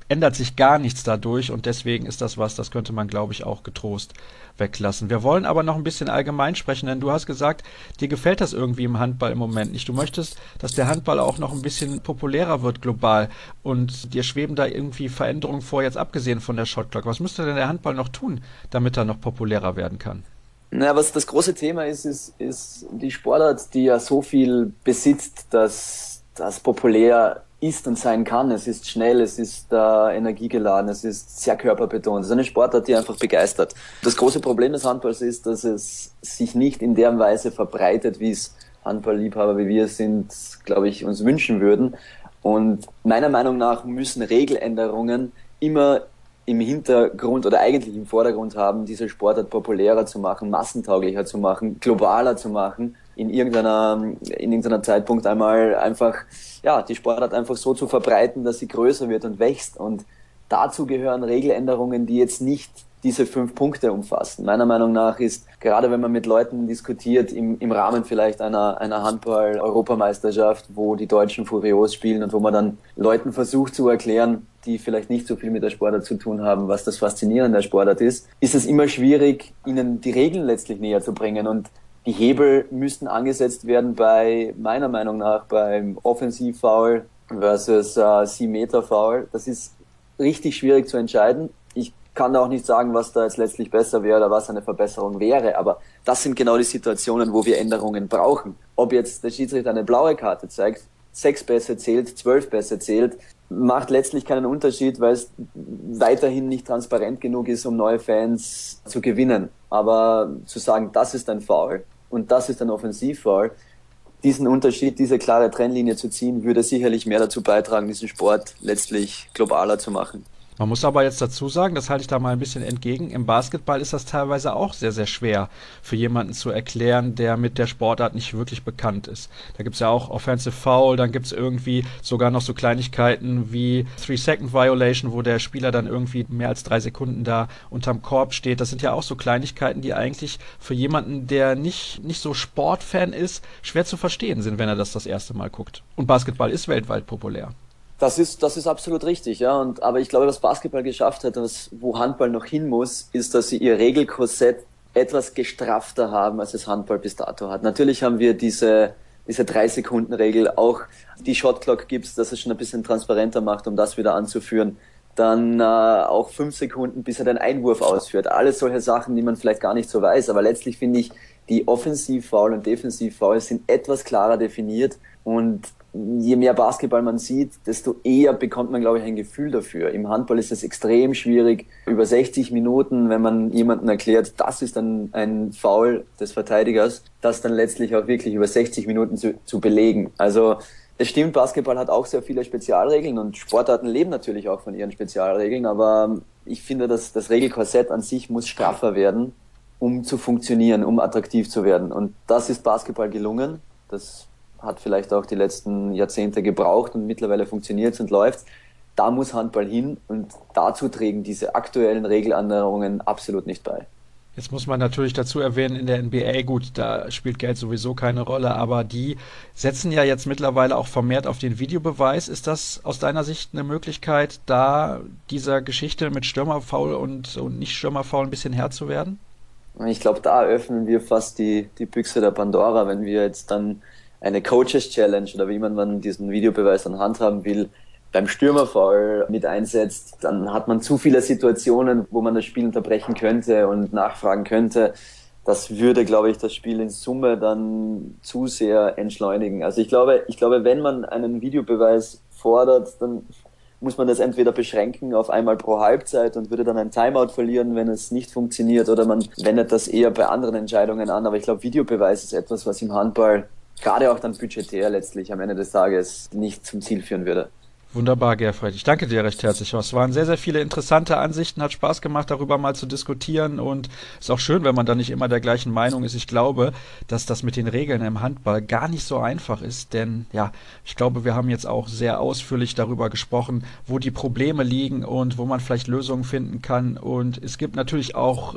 Speaker 2: ändert sich gar nichts dadurch und deswegen ist das was, das könnte man, glaube ich, auch getrost weglassen. Wir wollen aber noch ein bisschen allgemein sprechen, denn du hast gesagt, dir gefällt das irgendwie im Handball im Moment nicht. Du möchtest, dass der Handball auch noch ein bisschen populärer wird global und dir schweben da irgendwie Veränderungen vor, jetzt abgesehen von der Shotclock. Was müsste denn der Handball noch tun, damit er noch populärer werden kann?
Speaker 4: Na, was das große Thema ist, ist, ist die Sportart, die ja so viel besitzt, dass das populär ist und sein kann. Es ist schnell, es ist äh, energiegeladen, es ist sehr körperbetont. Es ist eine Sportart, die einfach begeistert. Das große Problem des Handballs ist, dass es sich nicht in der Weise verbreitet, wie es Handballliebhaber, wie wir es sind, glaube ich, uns wünschen würden. Und meiner Meinung nach müssen Regeländerungen immer im Hintergrund oder eigentlich im Vordergrund haben, diese Sportart populärer zu machen, massentauglicher zu machen, globaler zu machen, in irgendeiner, in irgendeiner Zeitpunkt einmal einfach, ja, die Sportart einfach so zu verbreiten, dass sie größer wird und wächst. Und dazu gehören Regeländerungen, die jetzt nicht diese fünf Punkte umfassen. Meiner Meinung nach ist, gerade wenn man mit Leuten diskutiert, im, im Rahmen vielleicht einer, einer Handball-Europameisterschaft, wo die Deutschen furios spielen und wo man dann Leuten versucht zu erklären, die vielleicht nicht so viel mit der Sportart zu tun haben, was das Faszinierende der Sportart ist, ist es immer schwierig, ihnen die Regeln letztlich näher zu bringen. Und die Hebel müssten angesetzt werden bei, meiner Meinung nach, beim Offensivfoul versus äh, sieben-Meter-Foul. Das ist richtig schwierig zu entscheiden. Ich kann auch nicht sagen, was da jetzt letztlich besser wäre oder was eine Verbesserung wäre, aber das sind genau die Situationen, wo wir Änderungen brauchen. Ob jetzt der Schiedsrichter eine blaue Karte zeigt, sechs Pässe zählt, zwölf Pässe zählt, macht letztlich keinen Unterschied, weil es weiterhin nicht transparent genug ist, um neue Fans zu gewinnen. Aber zu sagen, das ist ein Foul und das ist ein Offensivfoul, diesen Unterschied, diese klare Trennlinie zu ziehen, würde sicherlich mehr dazu beitragen, diesen Sport letztlich globaler zu machen.
Speaker 2: Man muss aber jetzt dazu sagen, das halte ich da mal ein bisschen entgegen, im Basketball ist das teilweise auch sehr, sehr schwer für jemanden zu erklären, der mit der Sportart nicht wirklich bekannt ist. Da gibt es ja auch Offensive Foul, dann gibt es irgendwie sogar noch so Kleinigkeiten wie Three-Second-Violation, wo der Spieler dann irgendwie mehr als drei Sekunden da unterm Korb steht. Das sind ja auch so Kleinigkeiten, die eigentlich für jemanden, der nicht, nicht so Sportfan ist, schwer zu verstehen sind, wenn er das das erste Mal guckt. Und Basketball ist weltweit populär.
Speaker 4: Das ist, das ist absolut richtig, ja. Und, aber ich glaube, was Basketball geschafft hat, was, wo Handball noch hin muss, ist, dass sie ihr Regelkorsett etwas gestraffter haben, als es Handball bis dato hat. Natürlich haben wir diese, diese drei-Sekunden-Regel, auch die Shotclock gibt's, dass es schon ein bisschen transparenter macht, um das wieder anzuführen. Dann äh, auch fünf Sekunden, bis er den Einwurf ausführt. Alles solche Sachen, die man vielleicht gar nicht so weiß. Aber letztlich finde ich, die Offensiv-Foul und Defensiv-Foul sind etwas klarer definiert und je mehr Basketball man sieht, desto eher bekommt man, glaube ich, ein Gefühl dafür. Im Handball ist es extrem schwierig, über sechzig Minuten, wenn man jemandem erklärt, das ist dann ein Foul des Verteidigers, das dann letztlich auch wirklich über sechzig Minuten zu, zu belegen. Also es stimmt, Basketball hat auch sehr viele Spezialregeln und Sportarten leben natürlich auch von ihren Spezialregeln, aber ich finde, dass das Regelkorsett an sich muss straffer werden, um zu funktionieren, um attraktiv zu werden. Und das ist Basketball gelungen. Das hat vielleicht auch die letzten Jahrzehnte gebraucht und mittlerweile funktioniert es und läuft. Da muss Handball hin und dazu trägen diese aktuellen Regeländerungen absolut nicht bei.
Speaker 2: Jetzt muss man natürlich dazu erwähnen, in der N B A, gut, da spielt Geld sowieso keine Rolle, aber die setzen ja jetzt mittlerweile auch vermehrt auf den Videobeweis. Ist das aus deiner Sicht eine Möglichkeit, da dieser Geschichte mit Stürmerfoul und, und Nicht-Stürmerfoul ein bisschen Herr zu werden?
Speaker 4: Ich glaube, da öffnen wir fast die, die Büchse der Pandora, wenn wir jetzt dann eine Coaches Challenge oder wie man, man diesen Videobeweis an Hand haben will, beim Stürmerfoul mit einsetzt, dann hat man zu viele Situationen, wo man das Spiel unterbrechen könnte und nachfragen könnte. Das würde, glaube ich, das Spiel in Summe dann zu sehr entschleunigen. Also ich glaube, ich glaube, wenn man einen Videobeweis fordert, dann muss man das entweder beschränken auf einmal pro Halbzeit und würde dann ein Timeout verlieren, wenn es nicht funktioniert, oder man wendet das eher bei anderen Entscheidungen an. Aber ich glaube, Videobeweis ist etwas, was im Handball gerade auch dann budgetär letztlich am Ende des Tages nicht zum Ziel führen würde.
Speaker 2: Wunderbar, Gerfried. Ich danke dir recht herzlich. Es waren sehr, sehr viele interessante Ansichten, hat Spaß gemacht, darüber mal zu diskutieren, und ist auch schön, wenn man da nicht immer der gleichen Meinung ist. Ich glaube, dass das mit den Regeln im Handball gar nicht so einfach ist, denn ja, ich glaube, wir haben jetzt auch sehr ausführlich darüber gesprochen, wo die Probleme liegen und wo man vielleicht Lösungen finden kann, und es gibt natürlich auch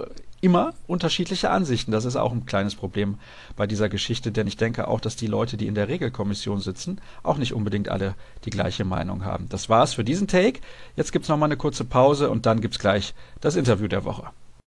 Speaker 2: immer unterschiedliche Ansichten. Das ist auch ein kleines Problem bei dieser Geschichte, denn ich denke auch, dass die Leute, die in der Regelkommission sitzen, auch nicht unbedingt alle die gleiche Meinung haben. Das war's für diesen Take. Jetzt gibt's noch mal eine kurze Pause und dann gibt's gleich das Interview der Woche.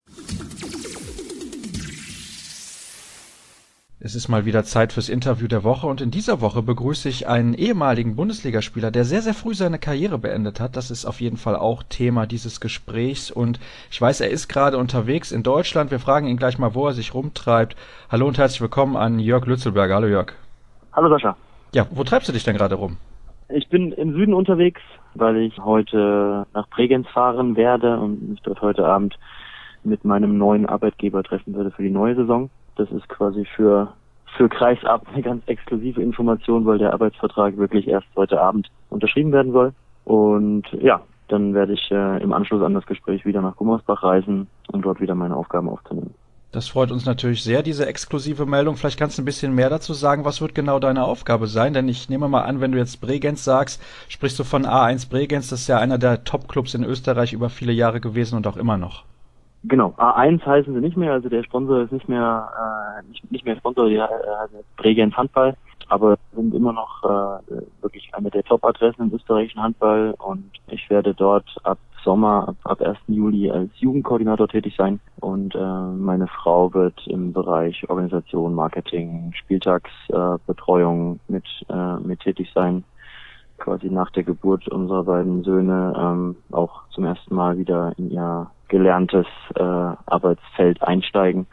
Speaker 2: Es ist mal wieder Zeit fürs Interview der Woche und in dieser Woche begrüße ich einen ehemaligen Bundesligaspieler, der sehr, sehr früh seine Karriere beendet hat. Das ist auf jeden Fall auch Thema dieses Gesprächs und ich weiß, er ist gerade unterwegs in Deutschland. Wir fragen ihn gleich mal, wo er sich rumtreibt. Hallo und herzlich willkommen an Jörg Lützelberger. Hallo Jörg.
Speaker 5: Hallo Sascha.
Speaker 2: Ja, wo treibst du dich denn gerade rum?
Speaker 5: Ich bin im Süden unterwegs, weil ich heute nach Bregenz fahren werde und mich dort heute Abend mit meinem neuen Arbeitgeber treffen werde für die neue Saison. Das ist quasi für für Kreisab eine ganz exklusive Information, weil der Arbeitsvertrag wirklich erst heute Abend unterschrieben werden soll. Und ja, dann werde ich äh, im Anschluss an das Gespräch wieder nach Gummersbach reisen, um dort wieder meine Aufgaben aufzunehmen.
Speaker 2: Das freut uns natürlich sehr, diese exklusive Meldung. Vielleicht kannst du ein bisschen mehr dazu sagen. Was wird genau deine Aufgabe sein? Denn ich nehme mal an, wenn du jetzt Bregenz sagst, sprichst du von A eins Bregenz. Das ist ja einer der Top-Clubs in Österreich über viele Jahre gewesen und auch immer noch.
Speaker 5: Genau, A eins heißen sie nicht mehr, also der Sponsor ist nicht mehr äh, nicht, nicht mehr Sponsor, die heißen äh, Bregenz Handball, aber sind immer noch äh, wirklich eine der Top-Adressen im österreichischen Handball und ich werde dort ab Sommer, ab, ab ersten Juli als Jugendkoordinator tätig sein und äh, meine Frau wird im Bereich Organisation, Marketing, Spieltagsbetreuung äh, mit, äh, mit tätig sein. Quasi nach der Geburt unserer beiden Söhne ähm, auch zum ersten Mal wieder in ihr gelerntes äh, Arbeitsfeld einsteigen.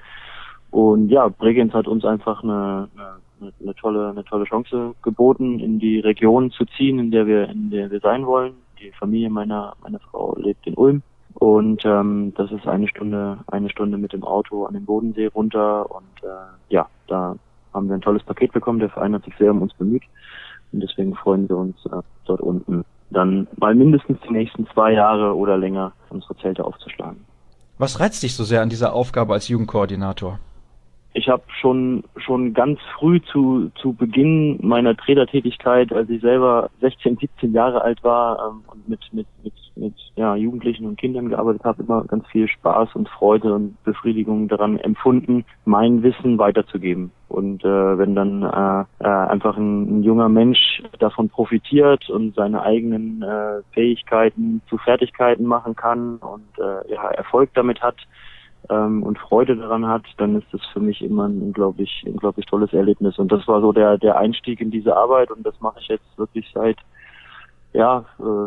Speaker 5: Und ja, Bregenz hat uns einfach eine, eine, eine tolle, eine tolle Chance geboten, in die Region zu ziehen, in der wir, in der wir sein wollen. Die Familie meiner, meiner Frau lebt in Ulm. Und ähm, das ist eine Stunde, eine Stunde mit dem Auto an den Bodensee runter. Und äh, ja, da haben wir ein tolles Paket bekommen. Der Verein hat sich sehr um uns bemüht. Und deswegen freuen wir uns äh, dort unten dann mal mindestens die nächsten zwei Jahre oder länger unsere Zelte aufzuschlagen.
Speaker 2: Was reizt dich so sehr an dieser Aufgabe als Jugendkoordinator?
Speaker 5: Ich habe schon schon ganz früh zu zu Beginn meiner Trainertätigkeit, als ich selber sechzehn, siebzehn Jahre alt war ähm, und mit mit mit mit ja Jugendlichen und Kindern gearbeitet habe, immer ganz viel Spaß und Freude und Befriedigung daran empfunden, mein Wissen weiterzugeben. Und äh, wenn dann äh, äh, einfach ein, ein junger Mensch davon profitiert und seine eigenen äh, Fähigkeiten zu Fertigkeiten machen kann und äh, ja Erfolg damit hat, und Freude daran hat, dann ist das für mich immer ein unglaublich, unglaublich tolles Erlebnis. Und das war so der, der Einstieg in diese Arbeit und das mache ich jetzt wirklich seit, ja, äh,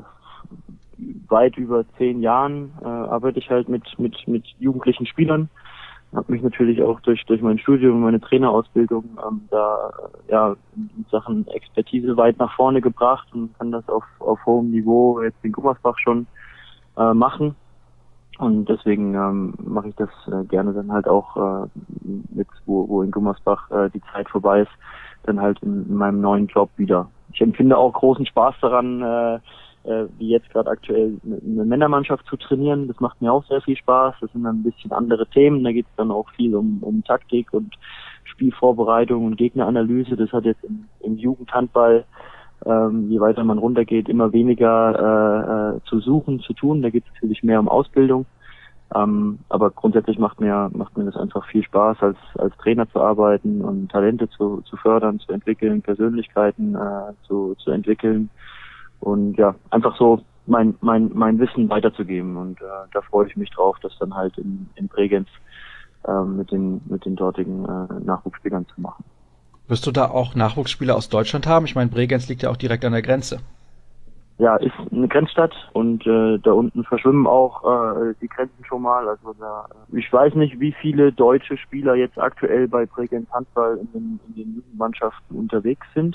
Speaker 5: weit über zehn Jahren, äh, arbeite ich halt mit, mit, mit jugendlichen Spielern. Habe mich natürlich auch durch, durch mein Studium und meine Trainerausbildung ähm, da, ja, in Sachen Expertise weit nach vorne gebracht und kann das auf, auf hohem Niveau jetzt in Gummersbach schon äh, machen. Und deswegen ähm, mache ich das äh, gerne dann halt auch äh, mit, wo, wo in Gummersbach äh, die Zeit vorbei ist, dann halt in, in meinem neuen Job wieder. Ich empfinde auch großen Spaß daran, äh, äh, wie jetzt gerade aktuell eine Männermannschaft zu trainieren. Das macht mir auch sehr viel Spaß. Das sind dann ein bisschen andere Themen. Da geht es dann auch viel um, um Taktik und Spielvorbereitung und Gegneranalyse. Das hat jetzt im, im Jugendhandball, Ähm, je weiter man runtergeht, immer weniger äh, äh, zu suchen, zu tun. Da geht es natürlich mehr um Ausbildung. Ähm, aber grundsätzlich macht mir macht mir das einfach viel Spaß, als als Trainer zu arbeiten und Talente zu, zu fördern, zu entwickeln, Persönlichkeiten äh, zu, zu entwickeln und ja, einfach so mein mein mein Wissen weiterzugeben. Und äh, da freue ich mich drauf, das dann halt in, in Bregenz äh, mit den mit den dortigen äh, Nachwuchsspielern zu machen.
Speaker 2: Wirst du da auch Nachwuchsspieler aus Deutschland haben? Ich meine, Bregenz liegt ja auch direkt an der Grenze.
Speaker 5: Ja, ist eine Grenzstadt und äh, da unten verschwimmen auch äh, die Grenzen schon mal. Also da, ich weiß nicht, wie viele deutsche Spieler jetzt aktuell bei Bregenz Handball in den, in den Jugendmannschaften unterwegs sind.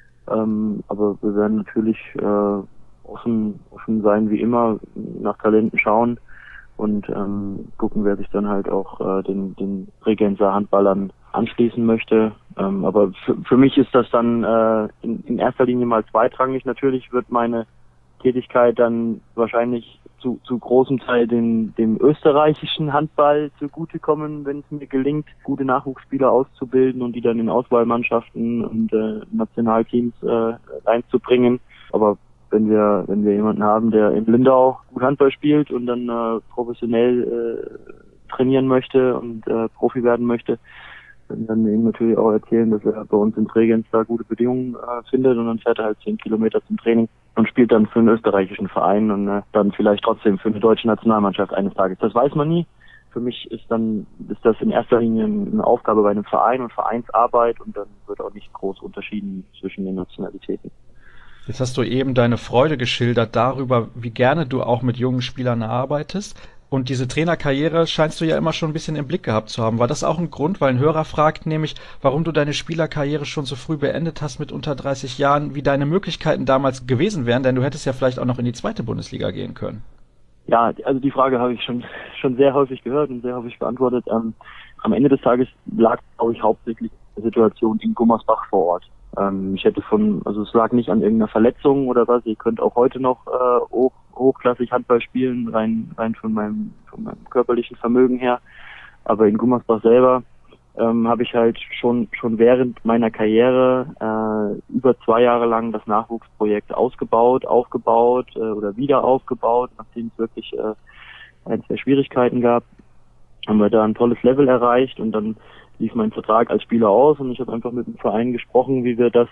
Speaker 5: Ähm, aber wir werden natürlich äh, offen, offen sein, wie immer, nach Talenten schauen und ähm, gucken, wer sich dann halt auch äh, den, den Bregenzer Handballern anschließen möchte. Ähm, aber für, für mich ist das dann äh, in, in erster Linie mal zweitrangig. Natürlich wird meine Tätigkeit dann wahrscheinlich zu, zu großem Teil den, dem österreichischen Handball zugutekommen, wenn es mir gelingt, gute Nachwuchsspieler auszubilden und die dann in Auswahlmannschaften und äh, Nationalteams äh, reinzubringen. Aber wenn wir wenn wir jemanden haben, der in Lindau gut Handball spielt und dann äh, professionell äh, trainieren möchte und äh, Profi werden möchte, und dann ihm natürlich auch erzählen, dass er bei uns in Bregenz da gute Bedingungen äh, findet, und dann fährt er halt zehn Kilometer zum Training und spielt dann für einen österreichischen Verein und äh, dann vielleicht trotzdem für eine deutsche Nationalmannschaft eines Tages. Das weiß man nie. Für mich ist dann ist das in erster Linie eine Aufgabe bei einem Verein und Vereinsarbeit, und dann wird auch nicht groß unterschieden zwischen den Nationalitäten.
Speaker 2: Jetzt hast du eben deine Freude geschildert darüber, wie gerne du auch mit jungen Spielern arbeitest. Und diese Trainerkarriere scheinst du ja immer schon ein bisschen im Blick gehabt zu haben. War das auch ein Grund, weil ein Hörer fragt nämlich, warum du deine Spielerkarriere schon so früh beendet hast mit unter dreißig Jahren, wie deine Möglichkeiten damals gewesen wären, denn du hättest ja vielleicht auch noch in die zweite Bundesliga gehen können.
Speaker 5: Ja, also die Frage habe ich schon schon sehr häufig gehört und sehr häufig beantwortet. Ähm, am Ende des Tages lag, glaube ich, hauptsächlich die Situation in Gummersbach vor Ort. Ähm, ich hätte von, also es lag nicht an irgendeiner Verletzung oder was. Ich könnte auch heute noch äh, hoch, hochklassig Handball spielen, rein rein von meinem von meinem körperlichen Vermögen her. Aber in Gummersbach selber ähm, habe ich halt schon schon während meiner Karriere äh, über zwei Jahre lang das Nachwuchsprojekt ausgebaut, aufgebaut äh, oder wieder aufgebaut, nachdem es wirklich äh, ein, zwei Schwierigkeiten gab, haben wir da ein tolles Level erreicht, und dann lief mein Vertrag als Spieler aus, und ich habe einfach mit dem Verein gesprochen, wie wir das,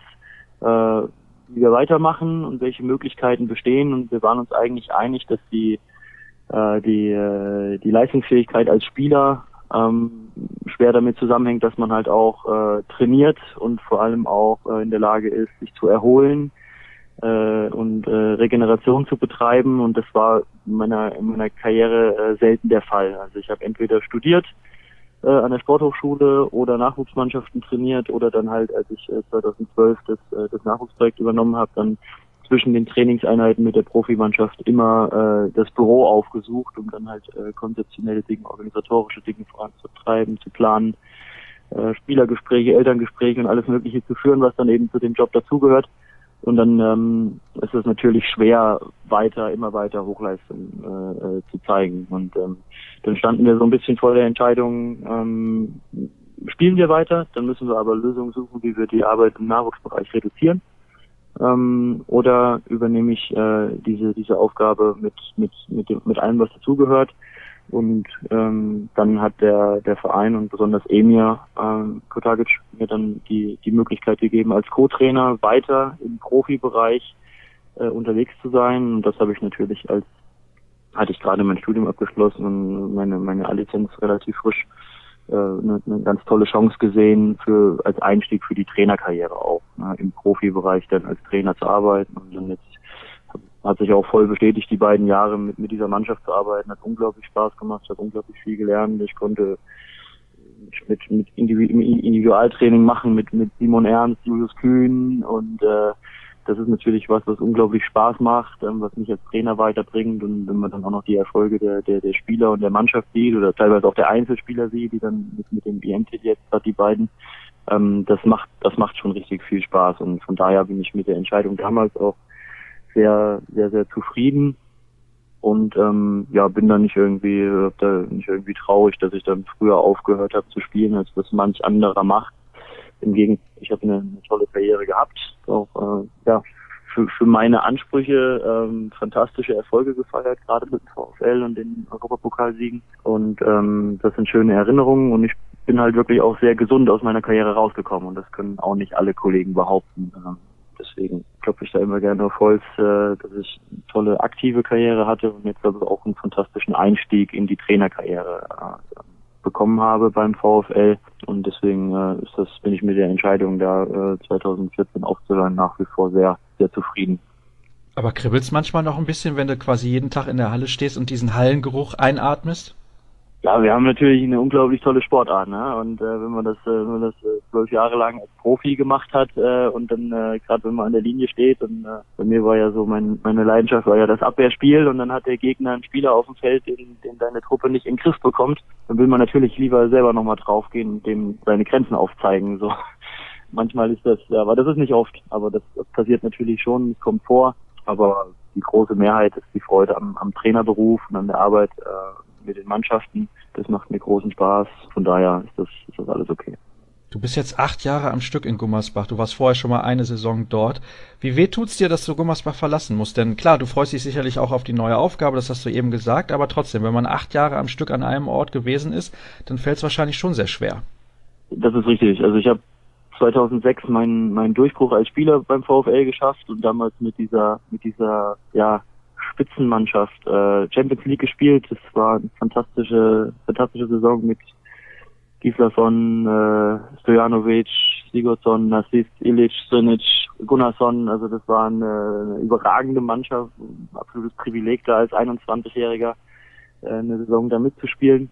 Speaker 5: äh, wie wir weitermachen und welche Möglichkeiten bestehen, und wir waren uns eigentlich einig, dass die äh, die äh, die Leistungsfähigkeit als Spieler ähm, schwer damit zusammenhängt, dass man halt auch äh, trainiert und vor allem auch äh, in der Lage ist, sich zu erholen äh, und äh, Regeneration zu betreiben, und das war in meiner in meiner Karriere äh, selten der Fall. Also ich habe entweder studiert äh, an der Sporthochschule oder Nachwuchsmannschaften trainiert, oder dann halt, als ich äh, zweitausendzwölf das äh, das Nachwuchsprojekt übernommen habe, dann zwischen den Trainingseinheiten mit der Profimannschaft immer äh, das Büro aufgesucht, um dann halt äh, konzeptionelle Dinge, organisatorische Dinge voranzutreiben, zu planen, äh, Spielergespräche, Elterngespräche und alles Mögliche zu führen, was dann eben zu dem Job dazugehört. Und dann ähm, ist es natürlich schwer, weiter, immer weiter Hochleistung äh, äh, zu zeigen. Und ähm, dann standen wir so ein bisschen vor der Entscheidung, ähm, spielen wir weiter, dann müssen wir aber Lösungen suchen, wie wir die Arbeit im Nachwuchsbereich reduzieren. Ähm, oder übernehme ich äh, diese diese Aufgabe mit mit mit dem, mit allem, was dazugehört. Und ähm, dann hat der der Verein und besonders Emir ähm, Kotagic mir dann die die Möglichkeit gegeben, als Co-Trainer weiter im Profibereich äh, unterwegs zu sein. Und das habe ich natürlich, als hatte ich gerade mein Studium abgeschlossen und meine meine A-Lizenz relativ frisch, äh, eine, eine ganz tolle Chance gesehen für als Einstieg für die Trainerkarriere auch, ne, im Profibereich dann als Trainer zu arbeiten. Und dann jetzt hat sich auch voll bestätigt, die beiden Jahre mit, mit dieser Mannschaft zu arbeiten, hat unglaublich Spaß gemacht, hat unglaublich viel gelernt. Ich konnte mit, mit Individualtraining machen mit, mit Simon Ernst, Julius Kühn, und äh, das ist natürlich was, was unglaublich Spaß macht, ähm, was mich als Trainer weiterbringt. Und wenn man dann auch noch die Erfolge der, der, der Spieler und der Mannschaft sieht, oder teilweise auch der Einzelspieler sieht, die dann mit, mit dem I M T jetzt hat, die beiden, ähm, das macht, das macht schon richtig viel Spaß. Und von daher bin ich mit der Entscheidung damals auch sehr, sehr, sehr zufrieden, und ähm, ja, bin da nicht irgendwie, da nicht irgendwie traurig, dass ich dann früher aufgehört habe zu spielen, als das manch anderer macht. Im Gegenteil, ich habe eine, eine tolle Karriere gehabt, auch äh, ja für, für meine Ansprüche ähm, fantastische Erfolge gefeiert, gerade mit dem VfL und den Europapokalsiegen, und ähm, das sind schöne Erinnerungen, und ich bin halt wirklich auch sehr gesund aus meiner Karriere rausgekommen, und das können auch nicht alle Kollegen behaupten. Ähm, Deswegen klopfe ich da immer gerne auf Holz, äh, dass ich eine tolle aktive Karriere hatte und jetzt aber auch einen fantastischen Einstieg in die Trainerkarriere äh, bekommen habe beim VfL. Und deswegen äh, ist das, bin ich mit der Entscheidung, da äh, zweitausendvierzehn aufzuhören, nach wie vor sehr, sehr zufrieden.
Speaker 2: Aber kribbelt's manchmal noch ein bisschen, wenn du quasi jeden Tag in der Halle stehst und diesen Hallengeruch einatmest?
Speaker 5: Ja, wir haben natürlich eine unglaublich tolle Sportart, ne? Und äh, wenn man das, äh, wenn man das äh, zwölf Jahre lang als Profi gemacht hat äh, und dann äh, gerade wenn man an der Linie steht, und äh, bei mir war ja so mein, meine Leidenschaft war ja das Abwehrspiel, und dann hat der Gegner einen Spieler auf dem Feld, den, den deine Truppe nicht in den Griff bekommt, dann will man natürlich lieber selber nochmal draufgehen und dem seine Grenzen aufzeigen. So manchmal ist das, ja, aber das ist nicht oft, aber das, das passiert natürlich schon, es kommt vor, aber die große Mehrheit ist die Freude am, am Trainerberuf und an der Arbeit äh, mit den Mannschaften. Das macht mir großen Spaß. Von daher ist das, ist das alles okay.
Speaker 2: Du bist jetzt acht Jahre am Stück in Gummersbach. Du warst vorher schon mal eine Saison dort. Wie weh tut's dir, dass du Gummersbach verlassen musst? Denn klar, du freust dich sicherlich auch auf die neue Aufgabe, das hast du eben gesagt. Aber trotzdem, wenn man acht Jahre am Stück an einem Ort gewesen ist, dann fällt es wahrscheinlich schon sehr schwer.
Speaker 5: Das ist richtig. Also ich habe zweitausendsechs meinen meinen Durchbruch als Spieler beim VfL geschafft und damals mit dieser mit dieser ja Spitzenmannschaft äh, Champions League gespielt. Das war eine fantastische fantastische Saison mit Gislason, äh, Stojanovic, Sigurdsson, Nassis, Ilic, Sinic, Gunnarsson. Also das war eine, eine überragende Mannschaft, ein absolutes Privileg da als einundzwanzigjähriger äh, eine Saison da mitzuspielen.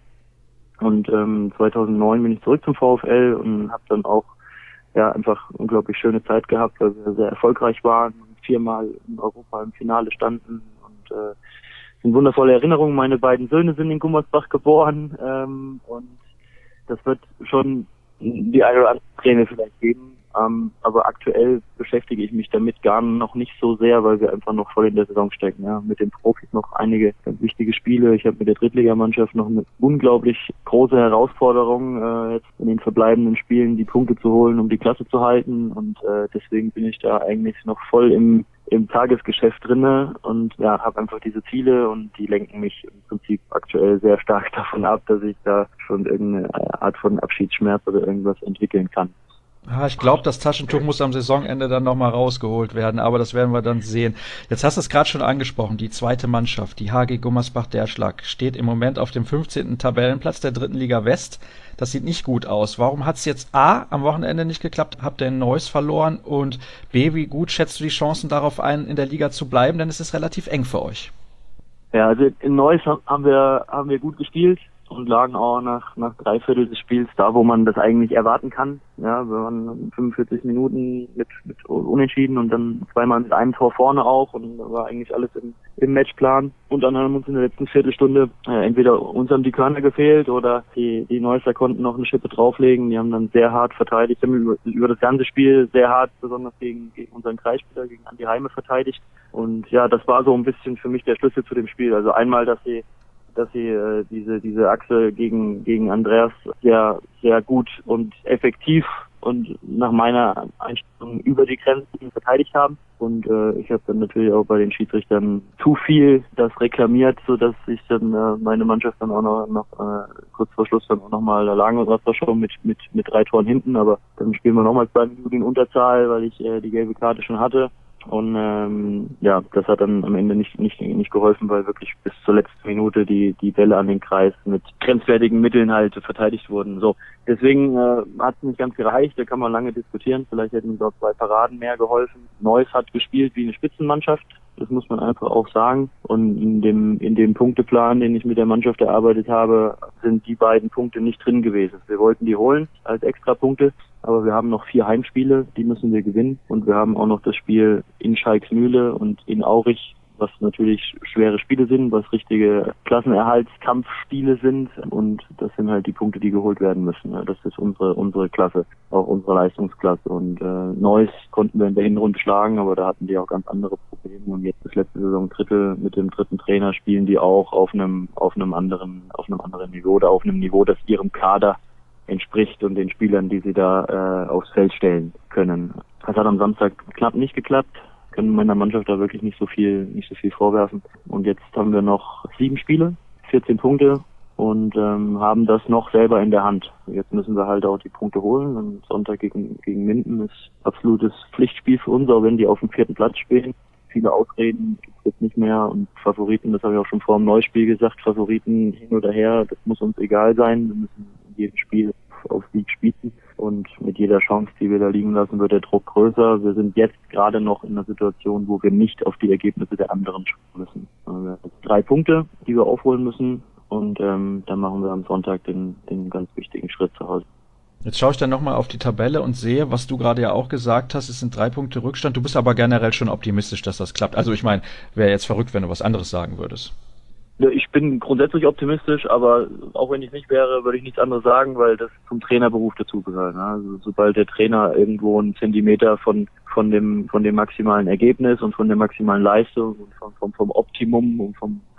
Speaker 5: Und ähm, zweitausendneun bin ich zurück zum VfL und habe dann auch ja einfach unglaublich schöne Zeit gehabt, weil wir sehr erfolgreich waren und viermal in Europa im Finale standen. Und äh, sind wundervolle Erinnerungen. Meine beiden Söhne sind in Gummersbach geboren ähm, und das wird schon die eine oder andere Träne vielleicht geben, ähm, aber aktuell beschäftige ich mich damit gar noch nicht so sehr, weil wir einfach noch voll in der Saison stecken. Ja. Mit den Profis noch einige ganz wichtige Spiele. Ich habe mit der Drittligamannschaft noch eine unglaublich große Herausforderung, äh, jetzt in den verbleibenden Spielen die Punkte zu holen, um die Klasse zu halten. Und äh, deswegen bin ich da eigentlich noch voll im im Tagesgeschäft drinne und ja, habe einfach diese Ziele und die lenken mich im Prinzip aktuell sehr stark davon ab, dass ich da schon irgendeine Art von Abschiedsschmerz oder irgendwas entwickeln kann.
Speaker 2: Ah, ich glaube, das Taschentuch muss am Saisonende dann nochmal rausgeholt werden, aber das werden wir dann sehen. Jetzt hast du es gerade schon angesprochen, die zweite Mannschaft, die H G Gummersbach-Derschlag, steht im Moment auf dem fünfzehnten Tabellenplatz der dritten Liga West. Das sieht nicht gut aus. Warum hat es jetzt A, am Wochenende nicht geklappt? Habt ihr in Neuss verloren? Und B, wie gut schätzt du die Chancen darauf ein, in der Liga zu bleiben? Denn es ist relativ eng für euch.
Speaker 5: Ja, also in Neuss haben wir, haben wir gut gespielt und lagen auch nach, nach drei Viertel des Spiels da, wo man das eigentlich erwarten kann. Ja, wir waren fünfundvierzig Minuten mit, mit Unentschieden und dann zweimal mit einem Tor vorne auch und da war eigentlich alles im, im Matchplan. Und dann haben uns in der letzten Viertelstunde äh, entweder uns haben die Körner gefehlt oder die, die Neusser konnten noch eine Schippe drauflegen. Die haben dann sehr hart verteidigt, haben über, über das ganze Spiel sehr hart, besonders gegen, gegen unseren Kreisspieler, gegen Andi Heime verteidigt. Und ja, das war so ein bisschen für mich der Schlüssel zu dem Spiel. Also einmal, dass sie dass sie äh, diese diese Achse gegen gegen Andreas sehr sehr gut und effektiv und nach meiner Einstellung über die Grenzen verteidigt haben. Und äh, ich habe dann natürlich auch bei den Schiedsrichtern zu viel das reklamiert, so dass ich dann äh, meine Mannschaft dann auch noch, noch äh, kurz vor Schluss dann auch nochmal, da lagen wir zwar schon mit mit mit drei Toren hinten, aber dann spielen wir nochmal zwei Minuten in Unterzahl, weil ich äh, die gelbe Karte schon hatte. Und ähm, ja, das hat dann am Ende nicht nicht nicht geholfen, weil wirklich bis zur letzten Minute die die Bälle an den Kreis mit grenzwertigen Mitteln halt verteidigt wurden. So, deswegen äh, hat es nicht ganz gereicht. Da kann man lange diskutieren. Vielleicht hätten uns auch zwei Paraden mehr geholfen. Neuss hat gespielt wie eine Spitzenmannschaft. Das muss man einfach auch sagen. Und in dem in dem Punkteplan, den ich mit der Mannschaft erarbeitet habe, sind die beiden Punkte nicht drin gewesen. Wir wollten die holen als Extrapunkte, aber wir haben noch vier Heimspiele, die müssen wir gewinnen. Und wir haben auch noch das Spiel in Schalksmühle und in Aurich, was natürlich schwere Spiele sind, was richtige Klassenerhaltskampfspiele sind. Und das sind halt die Punkte, die geholt werden müssen. Das ist unsere unsere Klasse, auch unsere Leistungsklasse. Und äh, Neuss konnten wir in der Hinrunde schlagen, aber da hatten die auch ganz andere Probleme. Und jetzt ist letzte Saison Drittel mit dem dritten Trainer spielen die auch auf einem auf einem anderen auf einem anderen Niveau oder auf einem Niveau, das ihrem Kader entspricht und den Spielern, die sie da äh, aufs Feld stellen können. Das hat am Samstag knapp nicht geklappt. Können meiner Mannschaft da wirklich nicht so viel, nicht so viel vorwerfen. Und jetzt haben wir noch sieben Spiele, vierzehn Punkte und ähm, haben das noch selber in der Hand. Jetzt müssen wir halt auch die Punkte holen. Und Sonntag gegen gegen Minden ist absolutes Pflichtspiel für uns, auch wenn die auf dem vierten Platz spielen. Viele Ausreden gibt es jetzt nicht mehr und Favoriten, das habe ich auch schon vor dem Neuspiel gesagt, Favoriten hin oder her, das muss uns egal sein. Wir müssen in jedem Spiel auf Sieg spielen und mit jeder Chance, die wir da liegen lassen, wird der Druck größer. Wir sind jetzt gerade noch in einer Situation, wo wir nicht auf die Ergebnisse der anderen schauen müssen. Wir haben drei Punkte, die wir aufholen müssen und ähm, dann machen wir am Sonntag den, den ganz wichtigen Schritt zu Hause.
Speaker 2: Jetzt schaue ich dann nochmal auf die Tabelle und sehe, was du gerade ja auch gesagt hast, es sind drei Punkte Rückstand. Du bist aber generell schon optimistisch, dass das klappt. Also ich meine, wäre jetzt verrückt, wenn du was anderes sagen würdest.
Speaker 5: Ja, ich bin grundsätzlich optimistisch, aber auch wenn ich nicht wäre, würde ich nichts anderes sagen, weil das zum Trainerberuf dazugehört. Also sobald der Trainer irgendwo einen Zentimeter von von dem von dem maximalen Ergebnis und von der maximalen Leistung und vom vom, vom Optimum und vom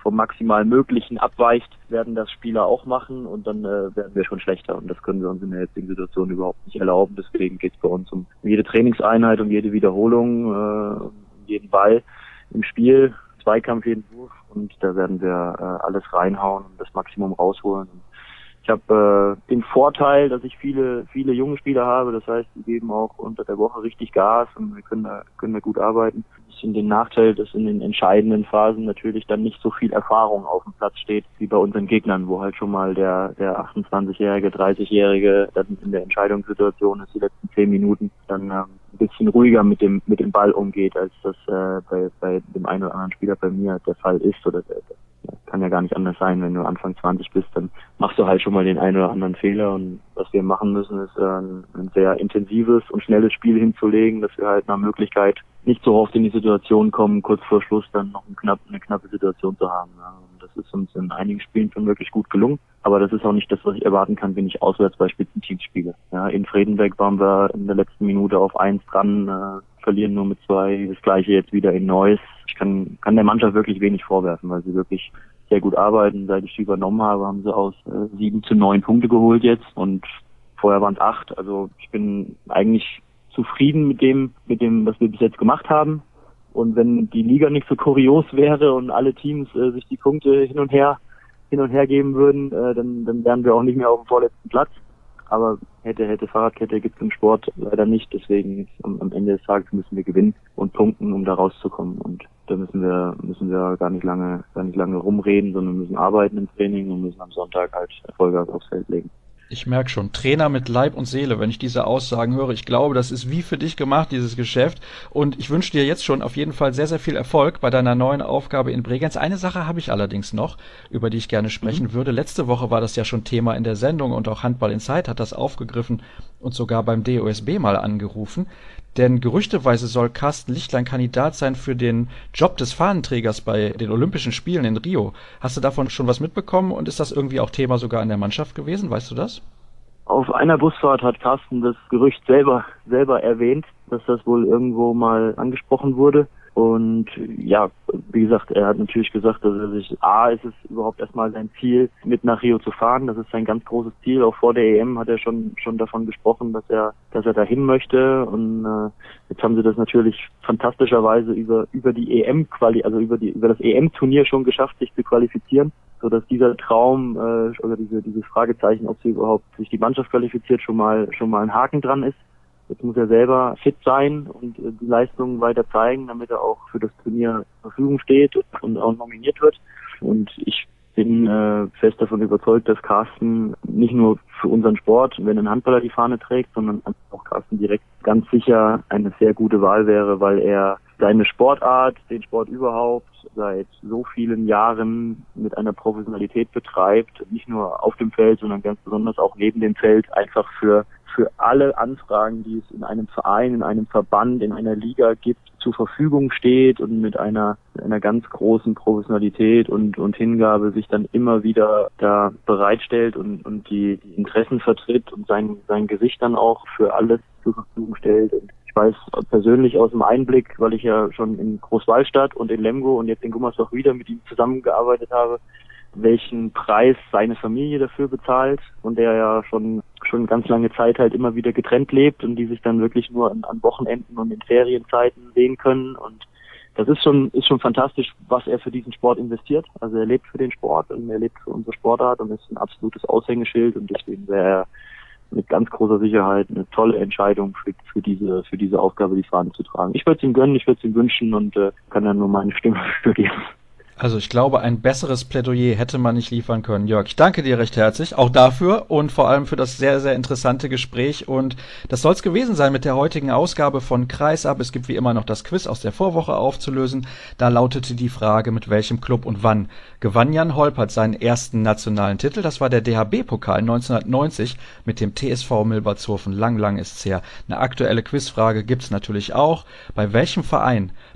Speaker 5: vom maximal Möglichen abweicht, werden das Spieler auch machen und dann äh, werden wir schon schlechter und das können wir uns in der jetzigen Situation überhaupt nicht erlauben. Deswegen geht es bei uns um jede Trainingseinheit, um jede Wiederholung, äh, um jeden Ball im Spiel, Zweikampf, jeden Wurf und da werden wir äh, alles reinhauen und das Maximum rausholen. Ich habe äh, den Vorteil, dass ich viele viele junge Spieler habe, das heißt, die geben auch unter der Woche richtig Gas und wir können da, können da gut arbeiten. Ein bisschen den Nachteil, dass in den entscheidenden Phasen natürlich dann nicht so viel Erfahrung auf dem Platz steht, wie bei unseren Gegnern, wo halt schon mal der der achtundzwanzigjährige, dreißigjährige dann in der Entscheidungssituation ist, die letzten zehn Minuten, dann ähm, ein bisschen ruhiger mit dem mit dem Ball umgeht, als das äh, bei bei dem einen oder anderen Spieler bei mir der Fall ist oder der, der kann ja gar nicht anders sein, wenn du Anfang zwanzig bist, dann machst du halt schon mal den einen oder anderen Fehler und was wir machen müssen, ist ein, ein sehr intensives und schnelles Spiel hinzulegen, dass wir halt nach Möglichkeit nicht so oft in die Situation kommen, kurz vor Schluss dann noch ein knapp, eine knappe Situation zu haben. Ja. Und das ist uns in einigen Spielen schon wirklich gut gelungen, aber das ist auch nicht das, was ich erwarten kann, wenn ich auswärts bei Spitzenteams spiele. Ja, in Fredenberg waren wir in der letzten Minute auf eins dran, äh, verlieren nur mit zwei, das gleiche jetzt wieder in Neuss. Ich kann, kann der Mannschaft wirklich wenig vorwerfen, weil sie wirklich sehr gut arbeiten. Seit ich sie übernommen habe, haben sie aus äh, sieben zu neun Punkte geholt jetzt und vorher waren es acht. Also ich bin eigentlich zufrieden mit dem, mit dem, was wir bis jetzt gemacht haben. Und wenn die Liga nicht so kurios wäre und alle Teams äh, sich die Punkte hin und her, hin und her geben würden, äh, dann, dann wären wir auch nicht mehr auf dem vorletzten Platz. Aber hätte, hätte Fahrradkette gibt's im Sport leider nicht. Deswegen am, am Ende des Tages müssen wir gewinnen und punkten, um da rauszukommen. Und da müssen wir, müssen wir gar nicht lange, gar nicht lange rumreden, sondern müssen arbeiten im Training und müssen am Sonntag halt Vollgas aufs Feld legen.
Speaker 2: Ich merke schon, Trainer mit Leib und Seele, wenn ich diese Aussagen höre. Ich glaube, das ist wie für dich gemacht, dieses Geschäft. Und ich wünsche dir jetzt schon auf jeden Fall sehr, sehr viel Erfolg bei deiner neuen Aufgabe in Bregenz. Eine Sache habe ich allerdings noch, über die ich gerne sprechen mhm. würde. Letzte Woche war das ja schon Thema in der Sendung und auch Handball Insight hat das aufgegriffen und sogar beim D O S B mal angerufen. Denn gerüchteweise soll Carsten Lichtlein Kandidat sein für den Job des Fahnenträgers bei den Olympischen Spielen in Rio. Hast du davon schon was mitbekommen und ist das irgendwie auch Thema sogar in der Mannschaft gewesen? Weißt du das?
Speaker 5: Auf einer Busfahrt hat Carsten das Gerücht selber, selber erwähnt, dass das wohl irgendwo mal angesprochen wurde. Und ja, wie gesagt, er hat natürlich gesagt, dass er sich, A, ist es überhaupt erstmal sein Ziel, mit nach Rio zu fahren. Das ist sein ganz großes Ziel. Auch vor der E M hat er schon schon davon gesprochen, dass er dass er dahin möchte. Und äh, jetzt haben sie das natürlich fantastischerweise über über die E M-Quali, also über die über das E M-Turnier schon geschafft, sich zu qualifizieren, so dass dieser Traum äh, oder diese dieses Fragezeichen, ob sie überhaupt sich die Mannschaft qualifiziert, schon mal schon mal ein Haken dran ist. Jetzt muss er selber fit sein und äh, die Leistungen weiter zeigen, damit er auch für das Turnier zur Verfügung steht und auch nominiert wird. Und ich bin äh, fest davon überzeugt, dass Carsten nicht nur für unseren Sport, wenn ein Handballer die Fahne trägt, sondern auch Carsten direkt ganz sicher eine sehr gute Wahl wäre, weil er seine Sportart, den Sport überhaupt, seit so vielen Jahren mit einer Professionalität betreibt, nicht nur auf dem Feld, sondern ganz besonders auch neben dem Feld, einfach für für alle Anfragen, die es in einem Verein, in einem Verband, in einer Liga gibt, zur Verfügung steht und mit einer einer ganz großen Professionalität und und Hingabe sich dann immer wieder da bereitstellt und und die, die Interessen vertritt und sein sein Gesicht dann auch für alles zur Verfügung stellt. Und ich weiß persönlich aus dem Einblick, weil ich ja schon in Großwallstadt und in Lemgo und jetzt in Gummersbach wieder mit ihm zusammengearbeitet habe, welchen Preis seine Familie dafür bezahlt und der ja schon schon ganz lange Zeit halt immer wieder getrennt lebt und die sich dann wirklich nur an, an Wochenenden und in Ferienzeiten sehen können. Und das ist schon ist schon fantastisch, was er für diesen Sport investiert. Also er lebt für den Sport und er lebt für unsere Sportart und ist ein absolutes Aushängeschild und deswegen wäre er mit ganz großer Sicherheit eine tolle Entscheidung für, für diese für diese Aufgabe, die Fahne zu tragen. Ich würde es ihm gönnen, ich würde es ihm wünschen und äh, kann dann nur meine Stimme für geben.
Speaker 2: Also ich glaube, ein besseres Plädoyer hätte man nicht liefern können. Jörg, ich danke dir recht herzlich, auch dafür und vor allem für das sehr, sehr interessante Gespräch. Und das soll es gewesen sein mit der heutigen Ausgabe von Kreisab. Es gibt wie immer noch das Quiz aus der Vorwoche aufzulösen. Da lautete die Frage, mit welchem Club und wann gewann Jan Holpert seinen ersten nationalen Titel. Das war der D H B-Pokal neunzehnhundertneunzig mit dem T S V Milbertshofen. Lang, lang ist's her. Eine aktuelle Quizfrage gibt's natürlich auch. Bei welchem Verein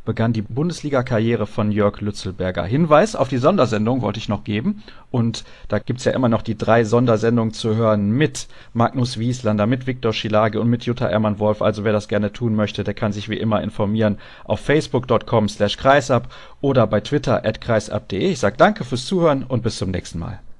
Speaker 2: begann die Bundesliga-Karriere von Jörg Lützelberger. Hinweis auf die Sondersendung wollte ich noch geben. Und da gibt's ja immer noch die drei Sondersendungen zu hören mit Magnus Wieslander, mit Viktor Schilage und mit Jutta Ermann-Wolf. Also wer das gerne tun möchte, der kann sich wie immer informieren auf facebook punkt com slash kreisab oder bei Twitter at kreisab punkt de. Ich sage danke fürs Zuhören und bis zum nächsten Mal.